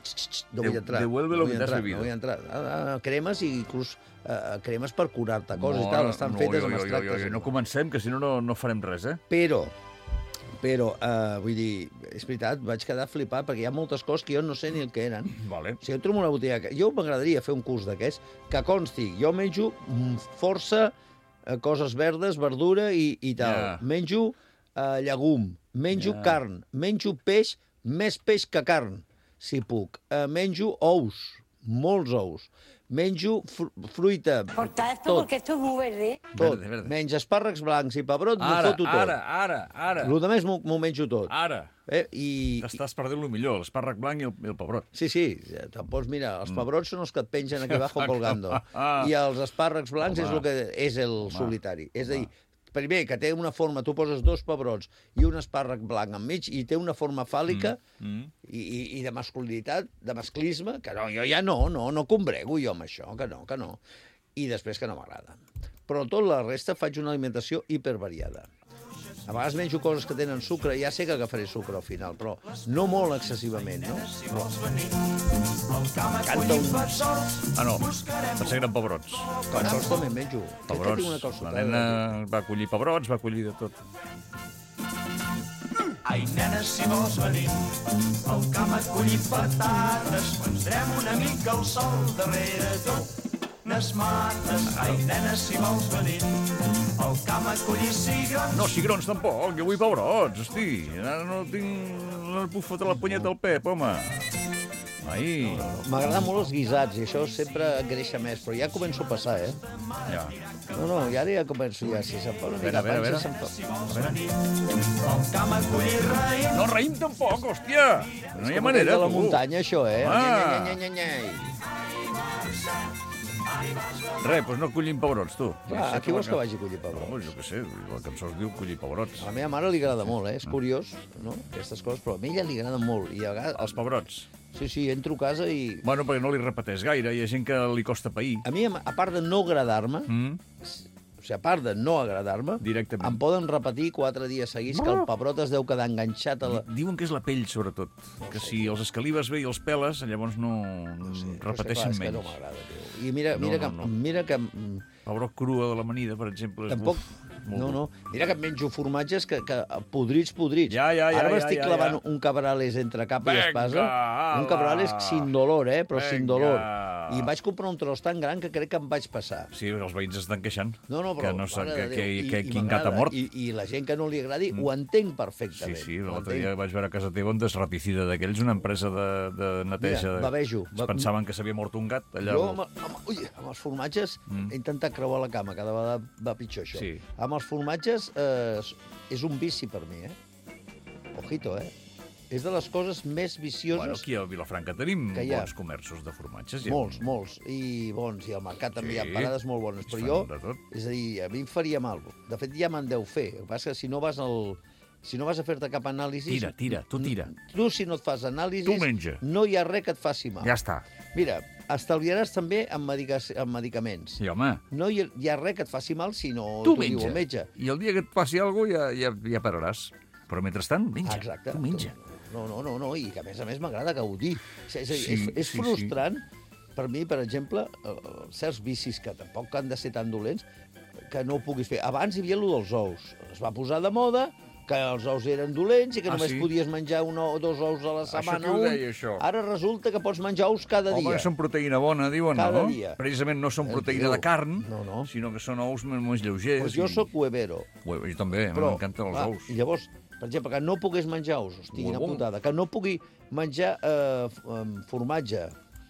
no vull entrar. Devuelve no lo vull que t'has entrar, bebido. No vull entrar. Ah, ah, cremes i inclús uh, cremes per curar-te coses i tal, estan fetes amb extractes. No comencem, que si no, no farem res, eh? Però, però, uh, vull dir, és veritat, vaig quedar flipat perquè hi ha moltes coses que jo no sé ni el que eren. Vale. Si jo trobo una botiga... Jo m'agradaria fer un curs d'aquests que consti, jo menjo força uh, coses verdes, verdura i, i tal. Yeah. Menjo uh, llegum, menjo Yeah. carn, menjo peix, més peix que carn, si puc. Uh, menjo ous, molts ous. Menjo fr fruita, Corta esto tot, porque esto es muy verde. tot. Verde, verde. Menjo espàrrecs blancs i pebrot, m'ho Ara, foto tot. ara, ara, ara. El més m'ho menjo tot. Ara. Eh? I, T'estàs perdent el millor, l'espàrrec blanc i el, i el pebrot. Sí, sí, te'n pots mirar. Els pebrots són els que et pengen aquí abajo colgando. Ah. I els espàrrecs blancs Home. és el que és el Home. solitari. És a dir, primer, que té una forma, tu poses dos pebrots i un espàrrec blanc enmig i té una forma fàl·lica Mm. Mm. i, i, i de masculinitat, de masclisme, que no, jo ja no, no, no combrego jo amb això, que no, que no. I després que no m'agrada. Però tot la resta faig una alimentació hipervariada. A vegades menjo coses que tenen sucre, ja sé que agafaré sucre al final, però no molt excessivament, no? Però... Canta un... Ah, no, pensé que eren pebrots. Calçots també en menjo. Crec que Pebrots. tinc una La calçotada. nena va collir pebrots, va collir de tot. Ai, nena, si vols venir al camp a collir patates, prendrem una mica el sol darrere tu. Nes mates, ai, nena, si vols venir al camp a collir cigrons. No, cigrons tampoc, jo vull pebrots, hosti. Ara no tinc... No puc fotre la punyeta al Pep, home. Ai. M'agraden molt els guisats i això sempre engreixa més, però ja començo a passar, eh? Ja. No, no, i ara ja començo, ja, si se'm fa una mica A veure, a veure, panxa, a se'm fa... Al camp a collir raïm. No raïm tampoc, hòstia. No hi ha manera, de la tu. muntanya, això, eh? Ah. Nya, nya, nya, nya, nya. Res, doncs no collim pebrots, tu. Clar, a qui vols que vagi a collir No, pebrots? jo què sé, la cançó es diu collir pebrots. A la meva mare li agrada molt, eh? És curiós, no?, aquestes coses, però a ella li agrada molt. I a vegades... Els pebrots. Sí, sí, entro a casa i... Bueno, perquè no li repeteix gaire, hi ha gent que li costa pair. A mi, a part de no agradar-me, Mm? o sigui, a part de no agradar-me, Directament. em poden repetir quatre dies seguits que el pebrot es deu quedar enganxat a la... Diuen que és la pell, sobretot. Que si els escalives bé i els peles, llavors no, No sé, repeteixen però és que, clar, és que no menys. m'agrada, tio. I mira, No, mira, no, que, no. mira que... mm, Pebrot crua de l'amanida, per exemple. És, Tampoc... uf, molt No, dur. no. Mira que em menjo formatges que, que podrits, podrits. Ja, ja, ja, Ara ja, m'estic ja, clavant ja. un cabrales entre capa i Vinga, espasa. Un ala. cabrales sin dolor, eh? Però sin Vinga. dolor. I em vaig comprar un tros tan gran que crec que em vaig passar. Sí, els veïns estan queixant. No, no, però... Que no sap mare que, de que, Déu, que, i- i quin gat ha m'agrada. mort. I, I la gent que no li agradi ho entenc Sí, perfectament. sí, ho l'altre entenc. dia vaig veure a casa teva un desraticida d'aquells, una empresa de, de neteja. Mira, bavejo. Es pensaven que s'havia mort un gat allà. Jo, al- amb, amb, ui, amb els formatges, Mm. he intentat creuar la cama, cada vegada va pitjor això. Sí. Amb els formatges eh, és un vici per mi, eh? Ojito, eh? És de les coses més Bueno, vicioses... aquí a Vilafranca tenim que hi ha. bons comerços de formatges. Hi ha- Molts, molts, i bons, i al mercat també hi ha Sí. parades molt bones, Es però fan jo, de tot. és a dir, a mi em faria mal. De fet, ja me'n deu fer. El que passa és que si no vas al... Si no vas a fer-te cap anàlisi... Tira, tira, tu tira. Tu, si no et fas anàlisis, Tu menja. no hi ha res que et faci mal. Ja està. Mira, estalviaràs també en, medica... en medicaments. Sí, home. No hi ha, hi ha res que et faci mal si no Tu t'ho diu menja. el metge. I el dia que et passi alguna cosa ja, ja, ja pararàs. Però mentrestant, menja. Exacte. Tu menja. No, no, no, no, i que a més a més m'agrada gaudir. És, és, Sí, és, és sí, frustrant, per mi, per exemple, eh, certs vicis que tampoc han de ser tan dolents, que no ho puguis fer. Abans hi havia allò dels ous. Es va posar de moda que els ous eren dolents i que Ah, només sí? podies menjar un o dos ous a la Això setmana. qui ho un. deia, això? Ara resulta que pots menjar ous cada Home, dia. que són proteïna bona, diuen, Cada no? dia. Precisament no són Eh, proteïna tio, de carn, no, no. sinó que són ous més, més lleugers. Pues jo i- sóc huevero. Ui, jo també, Però, m'encanten els clar, ous. I llavors, per exemple, que no pogués menjar ous, hosti, quina Huevo. putada, que no pugui menjar eh, f- em, formatge.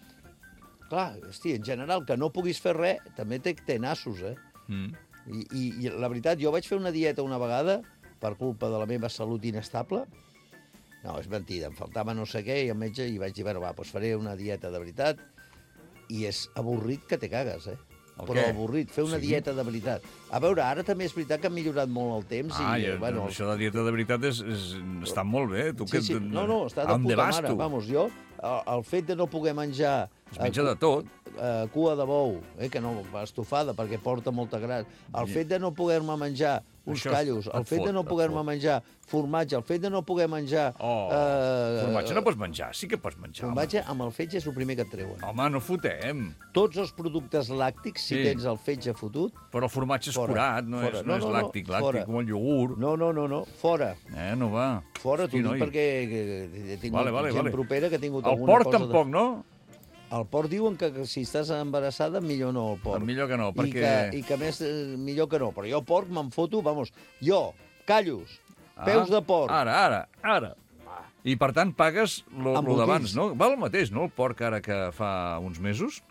Clar, hosti, en general, que no puguis fer res, també té, té nassos, eh? Mm. I, i, I la veritat, jo vaig fer una dieta una vegada per culpa de la meva salut inestable. No, és mentida, em faltava no sé què, i el metge, i vaig dir, bueno, va, doncs faré una dieta de veritat, i és avorrit que te cagues, eh? El Però què? avorrit, fer una Sí? dieta de veritat. A veure, ara també és veritat que ha millorat molt el temps, Ah, i, i, eh, bueno, això de dieta de veritat és, és, està molt bé. Tu Sí, que, sí. No, no, està de On puta vas, mare. tu? Vamos, jo, el, el fet de no poder menjar... Es menja eh, de tot. eh, cua de bou, eh, que no, estofada, perquè porta molta grasa. El fet de no poder-me menjar uns Això callos, el et fet fot, de no et poder-me fot. menjar formatge, el fet de no poder menjar... Oh, eh, formatge no pots menjar, sí que pots menjar. Formatge amb el fetge és el primer que et treuen. Home, no fotem. Tots els productes làctics, si Sí. tens el fetge fotut... Però el formatge és Fora, curat, no, fora. és, no, No, és no, no, làctic, làctic, fora. com el iogurt. No, no, no, no, fora. Eh, no va. Fora, t'ho Sí, dic noi. perquè he tingut Vale, vale, gent vale. propera que ha tingut El alguna porc cosa... tampoc, no? El porc diuen que, que si estàs embarassada, millor no el porc. Millor que no, I perquè... que, I que més, eh, millor que no. Però jo porc me'n foto, vamos, jo, callos, peus de porc. Ara, ara, ara. I, per tant, pagues lo, lo Embotits. d'abans, no? Val el mateix, no, el porc ara que fa uns mesos?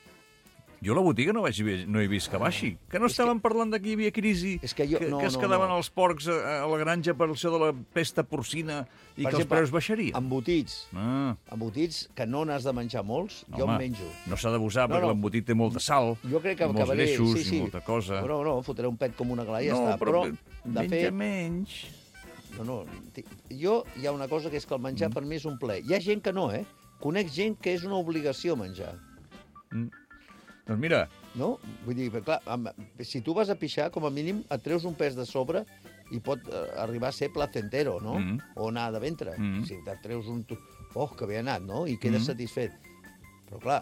Jo a la botiga no, vaig, no he vist que baixi. Que no estàvem que... parlant de que hi havia crisi, és que, jo, que, no, que es no, quedaven no. els porcs a, a la granja per això de la pesta porcina i Per que exemple, els preus baixarien? Embotits. Ah. Embotits, que no n'has de menjar molts, jo Home, en menjo. no s'ha d'abusar, No, perquè no. l'embotit té molta sal, Jo crec que molts acabaré... greixos sí, sí. i molta cosa. No, no, fotré un pet com una gla i ja no, està. però, Però, de menja fet, menys. no, no, ti- jo hi ha una cosa que és que el menjar Mm. per mi és un plaer. Hi ha gent que no, eh? Conec gent que és una obligació menjar. Mm. Doncs mira, No? Vull dir, clar, amb, si tu vas a pixar, com a mínim et treus un pes de sobre i pot eh, arribar a ser placentero, no? Mm. O anar de ventre. Mm. Si et treus un... tu- Oh, que bé anat, no? I quedes Mm. satisfet. Però, clar,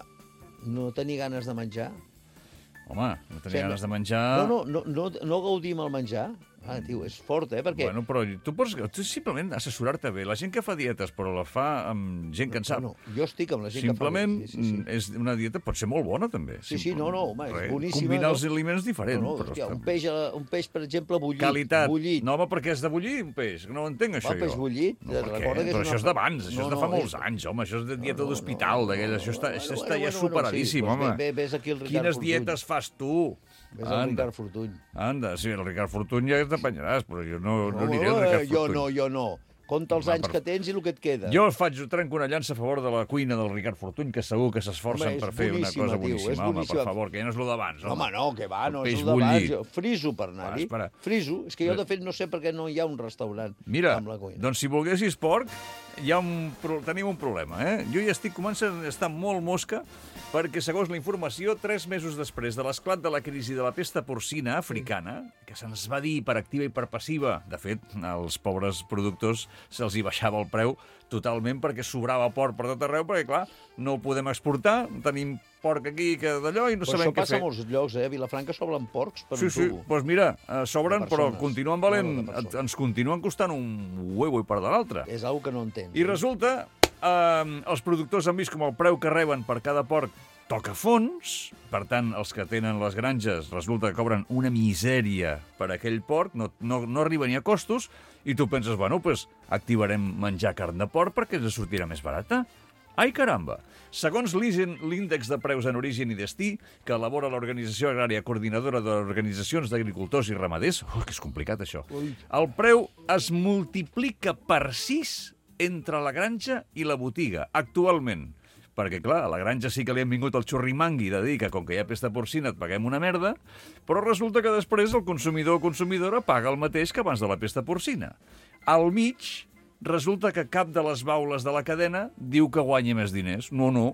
no tenir ganes de menjar... home, no tenia Sembla- ganes de menjar... No, no, no, no, no gaudim el menjar. Ah, tio, és fort, eh? Perquè... Bueno, però tu pots tu simplement assessorar-te bé. La gent que fa dietes, però la fa amb gent que en sap. No, no, jo estic amb la gent Simplement, que fa... Sí, sí, sí. és una dieta pot ser molt bona, també. Sí, sí, no, no, home, és Res, boníssima, Combinar no? els aliments diferents. No, no, però hòstia, està- un peix, a la- un peix, per exemple, bullit. Qualitat. Bullit. No, home, perquè és de bullir, un peix. No ho entenc, això, Va, peix jo. bullit, No, per què? recorda que és Però una- això és d'abans, això No, és de no, fa molts és- anys, home. Això és de dieta No, no, d'hospital, no, d'aquella. no, Això està, bueno, això bueno, està ja bueno, bueno, superadíssim, sí, doncs home. ve- ves aquí el Ricard Quines Fortuny. dietes fas tu? Ves el Ricard Fortuny. Anda, sí, el Ricard Fortuny ja t'apanyaràs, però jo no, no No, aniré al eh, Ricard jo Fortuny. no, jo no. Compte els Va, anys per- que tens i el que et queda. Jo faig, trenco una llança a favor de la cuina del Ricard Fortuny, que segur que s'esforcen Home, és per fer una boníssima, cosa tio, és boníssima. Home, per boníssima. favor, que ja no és el d'abans. Home, no, que va, no El és peix el d'abans. bullit. Jo Friso per anar-hi. Va, espera. Friso. És que jo, de fet, no sé per què no hi ha un restaurant Mira, amb la cuina. doncs si volguessis porc, hi ha un, pro- tenim un problema, eh? Jo ja estic començant a estar molt mosca perquè, segons la informació, tres mesos després de l'esclat de la crisi de la pesta porcina africana, que se'ns va dir per activa i per passiva, de fet, als pobres productors se'ls hi baixava el preu totalment perquè sobrava porc per tot arreu, perquè, clar, no el podem exportar, tenim porc aquí que d'allò i no Però sabem això què passa fer. a molts llocs, eh? A Vilafranca s'obren porcs per Sí, un sí, tubo. doncs mira, eh, sobren, De però persones. continuen No, valent, no, de persones. ens continuen costant un huevo i per de l'altre. És una que no entens. I resulta, eh, els productors han vist com el preu que reben per cada porc toca fons, per tant, els que tenen les granges resulta que cobren una misèria per aquell porc, no, no, no arriba ni a costos, i tu penses, bueno, pues, activarem menjar carn de porc perquè ens sortirà més barata. Ai, caramba! Segons l'Índex de Preus en Origen i Destí, que elabora l'Organització Agrària Coordinadora d'Organitzacions d'Agricultors i Ramaders, oh, que és complicat això, Ui. el preu es multiplica per sis entre la granja i la botiga, actualment. Perquè, clar, a la granja sí que li han vingut el xurrimangui de dir que, com que hi ha pesta porcina, et paguem una merda, però resulta que després el consumidor o consumidora paga el mateix que abans de la pesta porcina. Al mig, resulta que cap de les baules de la cadena diu que guanya més diners. No, no.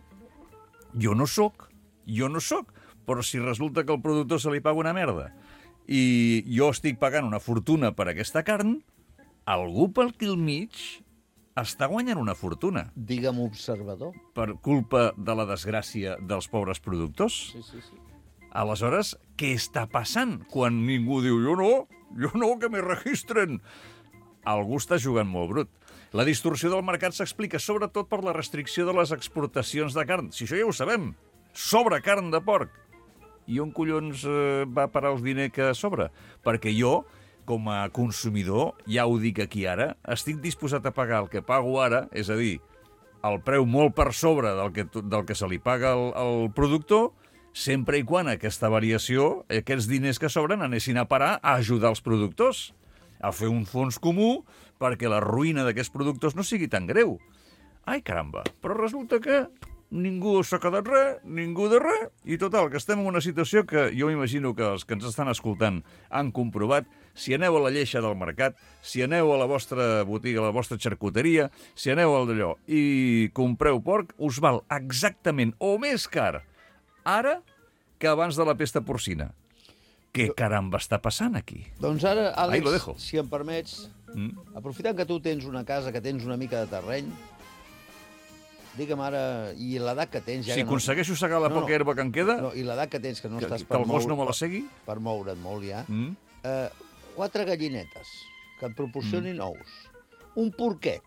Jo no sóc. Jo no sóc. Però si resulta que el productor se li paga una merda i jo estic pagant una fortuna per aquesta carn, algú pel aquí al mig està guanyant una fortuna Digue'm observador. per culpa de la desgràcia dels pobres productors. Sí, sí, sí. Aleshores, què està passant quan ningú diu jo no, jo no, que me registren? Algú està jugant molt brut. La distorsió del mercat s'explica sobretot per la restricció de les exportacions de carn. Si això ja ho sabem, sobra carn de porc. I on collons eh, va parar el diner que sobra? Perquè jo, com a consumidor, ja ho dic aquí ara, estic disposat a pagar el que pago ara, és a dir, el preu molt per sobre del que, del que se li paga al, al productor, sempre i quan aquesta variació, aquests diners que sobren, anessin a parar a ajudar els productors, a fer un fons comú perquè la ruïna d'aquests productors no sigui tan greu. Ai, caramba, però resulta que ningú s'ha quedat res, ningú de res, i total, que estem en una situació que jo m'imagino que els que ens estan escoltant han comprovat. Si aneu a la lleixa del mercat, si aneu a la vostra botiga, a la vostra xarcuteria, si aneu al d'allò i compreu porc, us val exactament o més car ara que abans de la pesta porcina. Què caramba està passant aquí? Doncs ara, Ahí lo Àlex, dejo. si em permets, Mm? aprofitant que tu tens una casa, que tens una mica de terreny, digue'm ara, i l'edat que tens... Ja Si que no, aconsegueixo segar la No, no. poca herba que em queda, no, i l'edat que tens, que no que, estàs que el gos no me la per, segui... per moure't molt ja, Mm? eh, quatre gallinetes que et proporcionin Mm. ous, un porquet,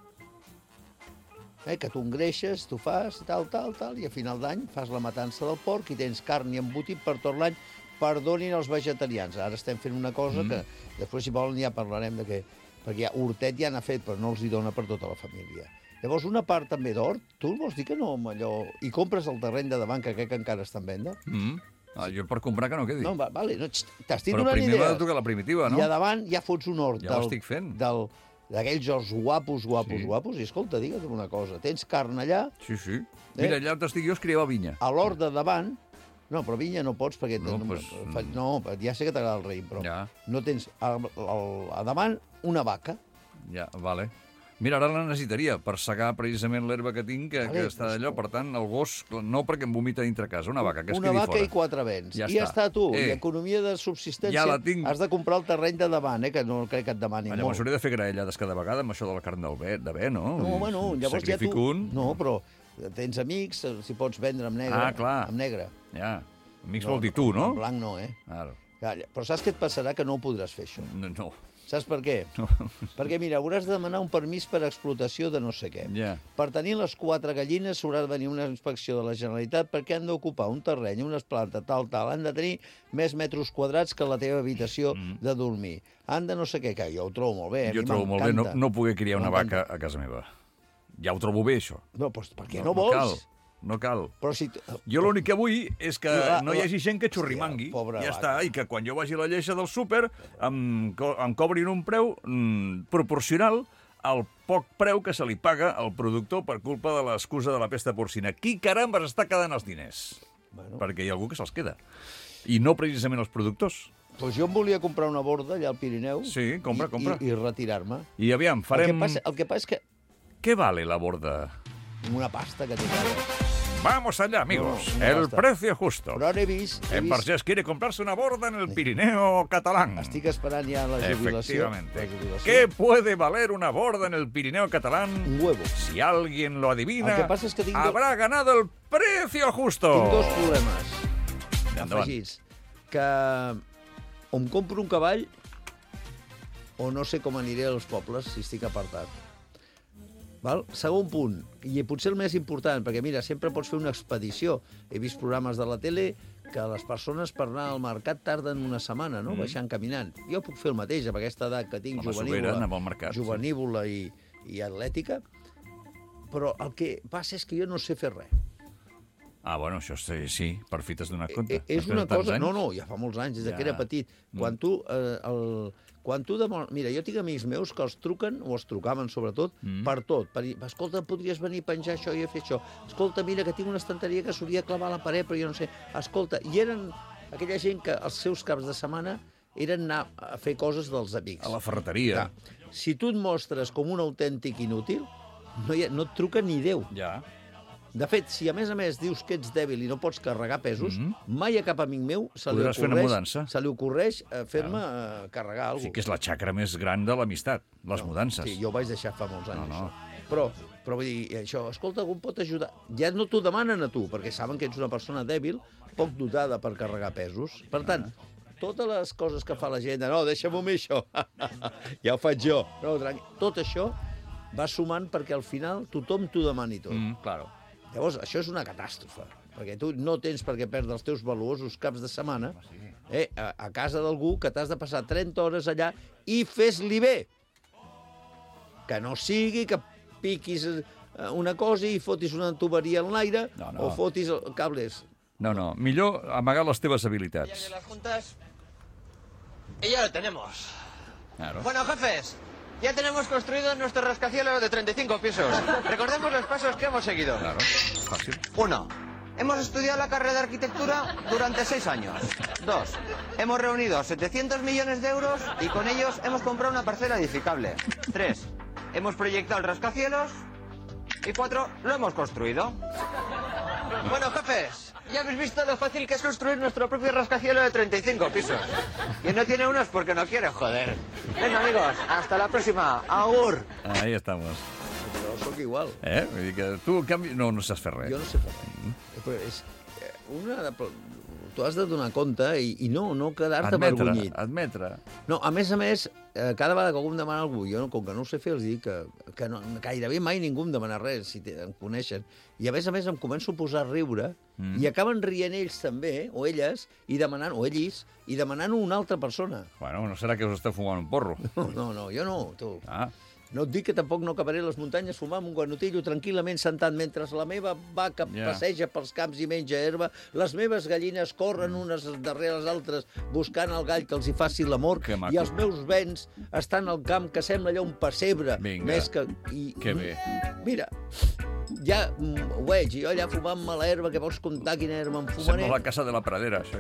eh, que tu engreixes, tu fas, tal, tal, tal, i a final d'any fas la matança del porc i tens carn i embotit per tot l'any. Perdonin els vegetarians. Ara estem fent una cosa Mm. que després, si volen, ja parlarem de què... Perquè ja, hortet ja n'ha fet, però no els hi dona per tota la família. Llavors, una part també d'hort, tu vols dir que no, amb allò... I compres el terreny de davant, que crec que encara està en venda? Mm? Ah, jo per comprar que no quedi. No, va, vale, no, xt, t'estic Però donant primer m'ha idees. de tocar la primitiva, no? I a davant ja fots un hort Ja ho del, estic fent. del, d'aquells horts guapos, guapos, Sí. guapos. I escolta, digue'm una cosa, tens carn allà, Sí, sí. Mira, allà on estic jo es criava vinya. a l'hort de davant... No, però vinya no pots perquè... No, tens- pues, fa- no, ja sé que t'agrada el raïm, però Ja. no tens a, a, a davant una vaca. Ja, vale. Mira, ara la necessitaria per segar precisament l'herba que tinc, que, Vale, que està d'allò. Per tant, el gos, no perquè em vomita dintre casa, una vaca, que es Una quedi vaca fora. i quatre vents. Ja I ja està. està, tu. Eh. I economia de subsistència, Ja la tinc. has de comprar el terreny de davant, eh, que no crec que et demani Llavors molt. hauré de fer graellades cada vegada amb això de la carn del bé, de bé, no? No, bueno, llavors ja tu... Sacrifico un... No, però tens amics, si pots vendre amb negre. Ah, clar. Amb negre. Ja. Amics vol dir tu, no? En blanc no, eh? Claro. Ja, però saps què et passarà? Que no ho podràs fer, això. No, no. Saps per què? No. Perquè, mira, hauràs de demanar un permís per explotació de no sé què. Ja. Per tenir les quatre gallines s'haurà de venir una inspecció de la Generalitat perquè han d'ocupar un terreny, unes plantes, tal, tal. Han de tenir més metres quadrats que la teva habitació Mm. de dormir. Han de no sé què, que jo ho trobo molt bé. a Jo mi trobo molt bé no, m'encanta. no poder criar una M'encanta. vaca a casa meva. Ja ho trobo bé, això. No, doncs per què no, no cal, vols? no cal. Però si... Jo l'únic que vull és que La- no hi la- hagi gent que xurrimangui. Hòstia, pobra Ja vaca. està, i que quan jo vagi a la lleixa del súper em, co em cobrin un preu mm, proporcional al poc preu que se li paga al productor per culpa de l'excusa de la pesta porcina. Qui caramba està quedant els diners? Bueno. Perquè hi ha algú que se'ls queda. I no precisament els productors. Doncs jo em volia comprar una borda allà al Pirineu Sí, compra, i, compra. i, i retirar-me. I aviam, El, que farem... passa, el que passa és que Què vale la borda? una pasta que té cara. Vamos allá, amigos. No, no el basta. precio justo. Però ara he vist... He En vist Vergés quiere comprarse una borda en el Pirineo catalán. estic esperant ja la jubilació. Efectivamente. La jubilació. ¿Qué puede valer una borda en el Pirineo catalán? Un huevo. Si alguien lo adivina, El que passa és que tinc do- habrá ganado el precio justo. Tinc dos problemes Endavant. afegits. Que o em compro un cavall o no sé com aniré als pobles si estic apartat. Val? Segon punt, i potser el més important, perquè mira, sempre pots fer una expedició. He vist programes de la tele que les persones per anar al mercat tarden una setmana, no? Mm. Baixant caminant. Jo puc fer el mateix amb aquesta edat que tinc, Home, Sobera juvenívola, anava al mercat, sí. juvenívola i, i atlètica, però el que passa és que jo no sé fer res. Ah, bueno, això sí, sí per fi t'has donat compte. Eh, és Després de una tants cosa... anys. No, no, ja fa molts anys, des de Ja. que era petit. Quan Mm. tu... Eh, el, quan tu demon... Mira, jo tinc amics meus que els truquen, o els trucaven sobretot, Mm. per tot. Per dir, escolta, podries venir a penjar això i a fer això. Escolta, mira, que tinc una estanteria que s'hauria de clavar a la paret, però jo no sé. Escolta, i eren aquella gent que els seus caps de setmana eren anar a fer coses dels amics. A la ferreteria. Clar, si tu et mostres com un autèntic inútil, no, hi ha, no et truca ni Déu. Ja. De fet, si a més a més dius que ets dèbil i no pots carregar pesos, Mhm. mai a cap amic meu se li Podràs fer una ocorreix, mudança. se li ocorreix eh, fer-me eh, carregar alguna Sí que és la xacra més gran de l'amistat, les mudances. Sí, jo ho vaig deixar fa molts anys, No, no. això. Però, però vull dir, això, escolta, algú em pot ajudar? Ja no t'ho demanen a tu, perquè saben que ets una persona dèbil, poc dotada per carregar pesos. Per tant, totes les coses que fa la gent, de, no, deixa'm-ho a mi, això, ja ho faig jo. No, tranqui... Tot això va sumant perquè al final tothom t'ho demani tot. Mm, claro. Llavors, això és una catàstrofe, perquè tu no tens per què perdre els teus valuosos caps de setmana eh, a, a casa d'algú que t'has de passar trenta hores allà i fes-li bé. Que no sigui que piquis eh, una cosa i fotis una tuberia en l'aire No, no. o fotis el- cables. No, no, millor amagar les teves habilitats. las juntas y ya lo tenemos. Claro. Bueno, jefes, ya tenemos construido nuestro rascacielos de treinta y cinco pisos. Recordemos los pasos que hemos seguido. Claro, fácil. Uno, hemos estudiado la carrera de arquitectura durante seis años. Dos, hemos reunido setecientos millones de euros y con ellos hemos comprado una parcela edificable. Tres, hemos proyectado el rascacielos. Y cuatro, lo hemos construido. Bueno, jefes, ya habéis visto lo fácil que es construir nuestro propio rascacielos de treinta y cinco pisos. Quien no tiene unos porque no quiere, joder. Venga, amigos, hasta la próxima. Agur. Ahí estamos. Però sóc igual. Eh? Vull dir que tu, en canvi, no, no saps fer res. Jo no sé fer res. Mm. Però és una de... Tu has de donar compte i, i no, no quedar-te avergonyit. Admetre. No, a més a més, eh, cada vegada que algú em demana alguna cosa, jo, com que no ho sé fer, els dic que, que no, gairebé mai ningú em demana res, si te, em coneixen. I a més a més em començo a posar a riure mm. i acaben rient ells també, o elles, i demanant, o ells, i demanant una altra persona. Bueno, no serà que us esteu fumant un porro. No, no, no jo no, tu. Ah. No et dic que tampoc no acabaré a les muntanyes fumant un guanotillo tranquil·lament sentat mentre la meva vaca Ja. passeja pels camps i menja herba, les meves gallines corren unes darrere les altres buscant el gall que els hi faci l'amor i els meus vents estan al camp que sembla allò un pessebre. Vinga. Més que... I, Que bé. Mira, ja mm, ho veig, jo allà fumant-me l'herba, que vols comptar quina herba em fumaré? Sembla la casa de la pradera, això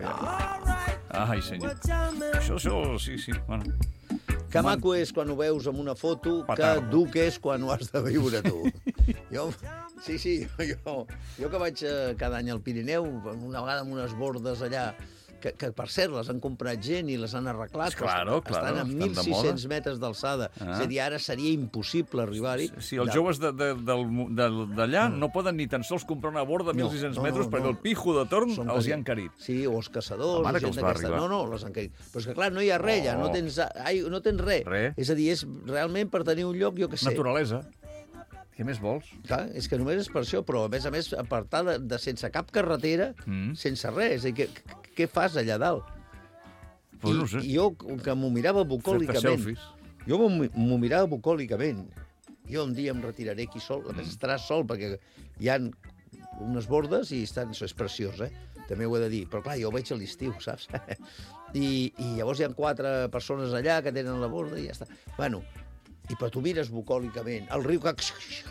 ja. Ai, senyor. Això, això, sí, sí, bueno. Que maco és quan ho veus en una foto, Petardo. que dur que és quan ho has de viure tu. Jo, sí, sí, jo, jo que vaig eh, cada any al Pirineu, una vegada amb unes bordes allà, que, que per cert les han comprat gent i les han arreglat, Claro, estan claro, a estan de mil sis-cents moda. metres d'alçada. Ah. És a dir, ara seria impossible arribar-hi. Sí, els joves de- de- del- del- d'allà no poden ni tan sols comprar una borda de No, mil sis-cents no, no, metres no. perquè el pijo de torn Són els hi cari- han carit. Sí, o els caçadors, La mare o que gent els va d'aquesta... arribar. No, no, les han carit. Però és que, clar, no hi ha res, ja, no Oh. tens, ai, no tens res. Res. És a dir, és realment per tenir un lloc, jo què sé. Naturalesa. Què més vols? Clar, és que només és per això, però a més a més, apartar de, de sense cap carretera, Mm. sense res. És a dir, què, què fas allà dalt? Pues I, no ho sé. I jo, que m'ho mirava Fer-te bucòlicament... selfies. Jo m'ho m'ho mirava bucòlicament. Jo un dia em retiraré aquí sol, a Mm. més estaràs sol, perquè hi ha unes bordes i estan, això és preciós, eh? També ho he de dir. Però clar, jo ho veig a l'estiu, saps? I, I llavors hi ha quatre persones allà que tenen la borda i ja està. Bueno, i però tu mires bucòlicament, el riu que...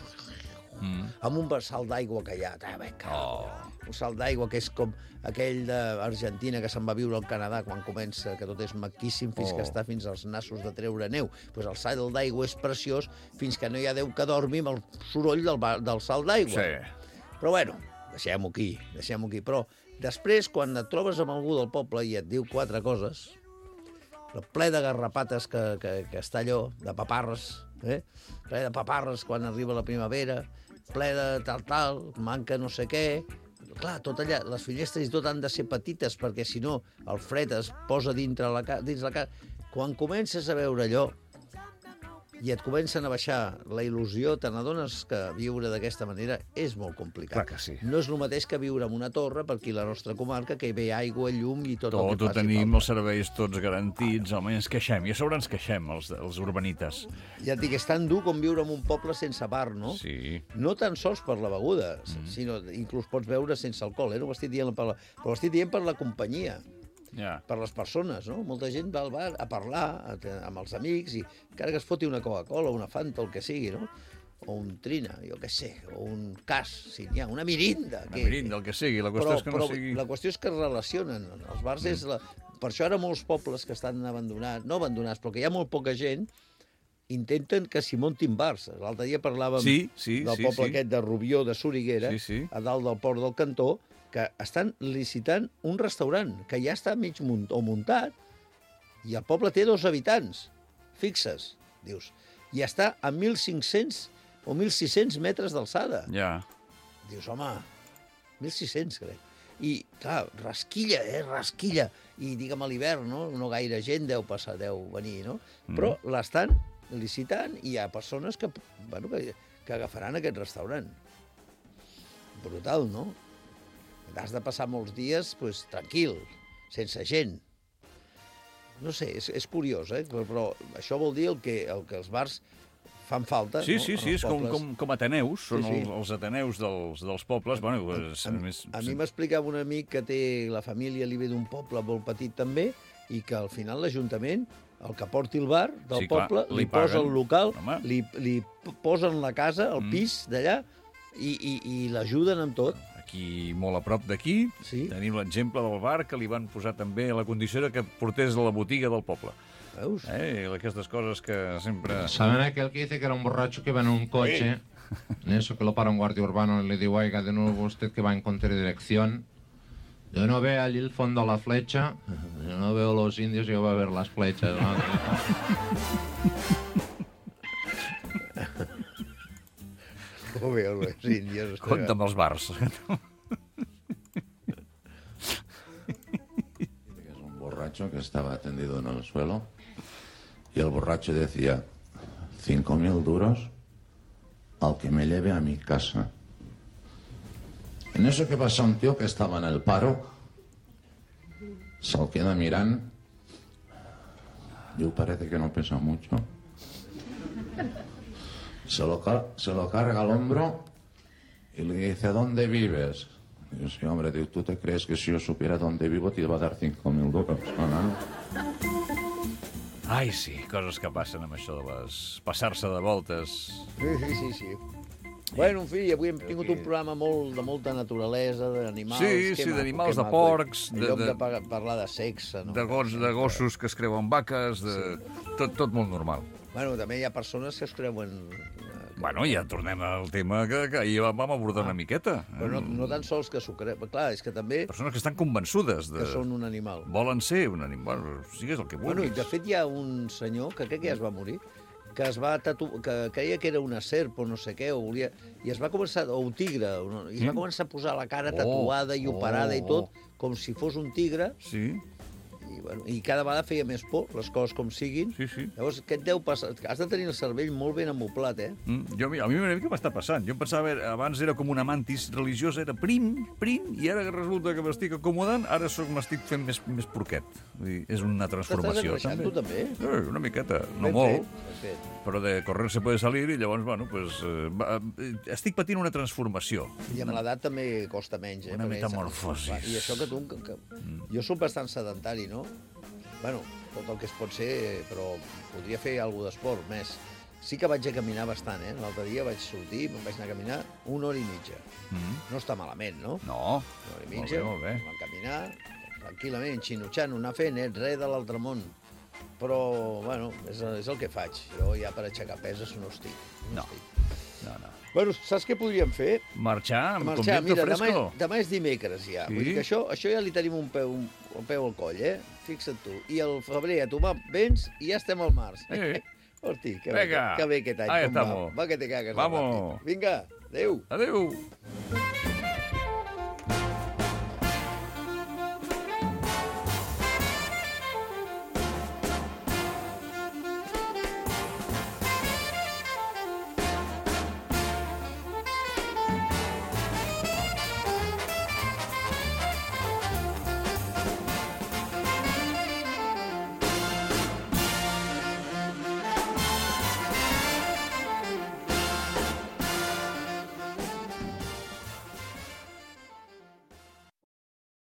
Mm. amb un vessal d'aigua que hi ha. Oh. Un salt d'aigua que és com aquell d'Argentina que se'n va viure al Canadà quan comença, que tot és maquíssim fins Oh. que està fins als nassos de treure neu. Pues el salt d'aigua és preciós fins que no hi ha Déu que dormi amb el soroll del, ba- del salt d'aigua. Sí. Però bueno, deixem-ho aquí, deixem-ho aquí. Però després, quan et trobes amb algú del poble i et diu quatre coses, el ple de garrapates que, que, que està allò, de paparres, eh? ple de paparres quan arriba la primavera, ple de tal-tal, manca no sé què... Clar, tot allà, les finestres i tot han de ser petites perquè, si no, el fred es posa dintre la ca dins la casa. Quan comences a veure allò i et comencen a baixar la il·lusió, te n'adones que viure d'aquesta manera és molt complicat. Clar que sí. No és el mateix que viure en una torre, per aquí la nostra comarca, que hi ve aigua, llum i tot, el Tot que ho faci tenim, falta. els serveis tots garantits, home, ens queixem. I a sobre ens queixem, els, els urbanites. Ja et dic, és tan dur com viure en un poble sense bar, no? Sí. No tan sols per la beguda, mm. sinó inclús pots beure sense alcohol, eh? No ho estic dient per la... però ho estic dient per la companyia, Ja. per les persones, no? Molta gent va al bar a parlar a, amb els amics i encara que es foti una Coca-Cola, una Fanta, el que sigui, no? O un Trina, jo què sé, o un Cas, si n'hi ha, una Mirinda. Una Mirinda, el que sigui, la qüestió però, és que no però sigui... La qüestió és que es relacionen. Els bars mm. és la... Per això ara molts pobles que estan abandonats, no abandonats, però que hi ha molt poca gent, intenten que s'hi muntin bars. L'altre dia parlàvem Sí, sí, del sí, poble sí. aquest de Rubió, de Soriguera, Sí, sí. a dalt del port del Cantó, que estan licitant un restaurant que ja està mig munt o muntat i el poble té dos habitants fixes, dius, i està a mil cinc-cents o mil sis-cents metres d'alçada. Ja. Dius, home, mil sis-cents, crec. I, clar, rasquilla, eh, rasquilla. I, digue'm, a l'hivern, no? No gaire gent deu passar, deu venir, no? Però Mm. l'estan licitant i hi ha persones que, bueno, que, que agafaran aquest restaurant. Brutal, no? Has de passar molts dies pues, tranquil, sense gent. No sé, és, és curiós, eh? Però, però això vol dir el que, el que els bars fan falta. Sí, no? sí, En sí, els és com, pobles. com, com Ateneus, són Sí, sí. Els, els Ateneus dels, dels pobles. Bueno, pues, A, més, a mi m'explicava un amic que té la família, li ve d'un poble molt petit també, i que al final l'Ajuntament, el que porti el bar del Sí, clar, poble, li li posa paguen. el local, Home. li, li posen la casa, el Mm. pis d'allà, i, i, i l'ajuden amb tot. Aquí, molt a prop d'aquí, sí. tenim l'exemple del bar que li van posar també la condició de que portés a la botiga del poble. Veus? Eh? Aquestes coses que sempre... ¿Saben aquel que dice que era un borracho que iba en un coche? Sí. En eso que lo para un guardia urbano y le digo, oiga, de nuevo usted que va en contradirección. Yo no veo allí el fondo la flecha, yo no veo los indios, yo voy a ver las flechas, ¿no? No veo los indios. Compta'm els bars. Es un borracho que estaba tendido en el suelo y el borracho decía, cinco mil duros al que me lleve a mi casa. En eso que pasa un tío que estaba en el paro, se queda mirando, yo parece que no pesa mucho, se lo, se lo carga al hombro y le dice, ¿dónde vives? Y yo, sí, hombre, ¿tú te crees que si yo supiera dónde vivo te iba a dar cinco mil duros? No, no. Ai, sí, coses que passen amb això de les... passar-se de voltes. Sí, sí, sí, sí. Bueno, en fi, avui hem tingut un programa molt, de molta naturalesa, d'animals... Sí, sí, d'animals, de porcs... En lloc de, de parlar de sexe... No? De, gos, de gossos que es creuen vaques, de... Sí. Tot, tot molt normal. Bueno, també hi ha persones que es creuen... Bueno, ja tornem al tema que, que ahir vam abordar ah. una miqueta. Però no, no tan sols que s'ho creuen... Clar, és que també... Persones que estan convençudes de... Que són un animal. Volen ser un animal, sigues el que vulguis. Bueno, i de fet hi ha un senyor, que crec que ja es va morir, que es va tatu... que creia que era una serp o no sé què, o volia... i es va començar... o un tigre, no? I es va començar a posar la cara tatuada oh, i operada oh, i tot, com si fos un tigre. Sí. I, bueno, i cada vegada feia més por, les coses com siguin. Sí, sí. Llavors, què et deu passar? Has de tenir el cervell molt ben amoblat, eh? Mm, jo, a mi una mica m'està passant. Jo em pensava, abans era com una mantis religiosa, era prim, prim, i ara resulta que m'estic acomodant, ara soc m'estic fent més, més porquet. Vull dir, és una transformació. T'estàs engreixant, tu també? Eh, una miqueta, no ben molt, fet, fet. Però de correr se puede salir, i llavors, bueno, pues, eh, va, estic patint una transformació. I amb l'edat també costa menys, eh? Una metamorfosi. I això que tu... Que, que... Mm. Jo soc bastant sedentari, no? Bueno, tot el que es pot ser, però podria fer alguna d'esport més. Sí que vaig a caminar bastant, eh? L'altre dia vaig sortir, me'n vaig anar a caminar una hora i mitja. Mm. No està malament, no? No, una hora i mitja, molt bé, molt bé. Vam caminar tranquil·lament, xinutxant, anar fent, eh? Res de l'altre món. Però, bueno, és, és el que faig. Jo ja per aixecar peses no estic. No, no, estic. no. no. Bueno, saps què podríem fer? Marxar, amb Marxar. con viento Mira, fresco. Demà, demà és dimecres ja. Sí? Vull dir que això, això ja li tenim un peu, un, un peu al coll, eh? Fixa't tu. I el febrer a tomar vents i ja estem al març. Sí. Hosti, que Venga. bé, que bé aquest any. Ahí com va. estamos. Va que te cagues. Vamos. Vinga, adéu. Adéu.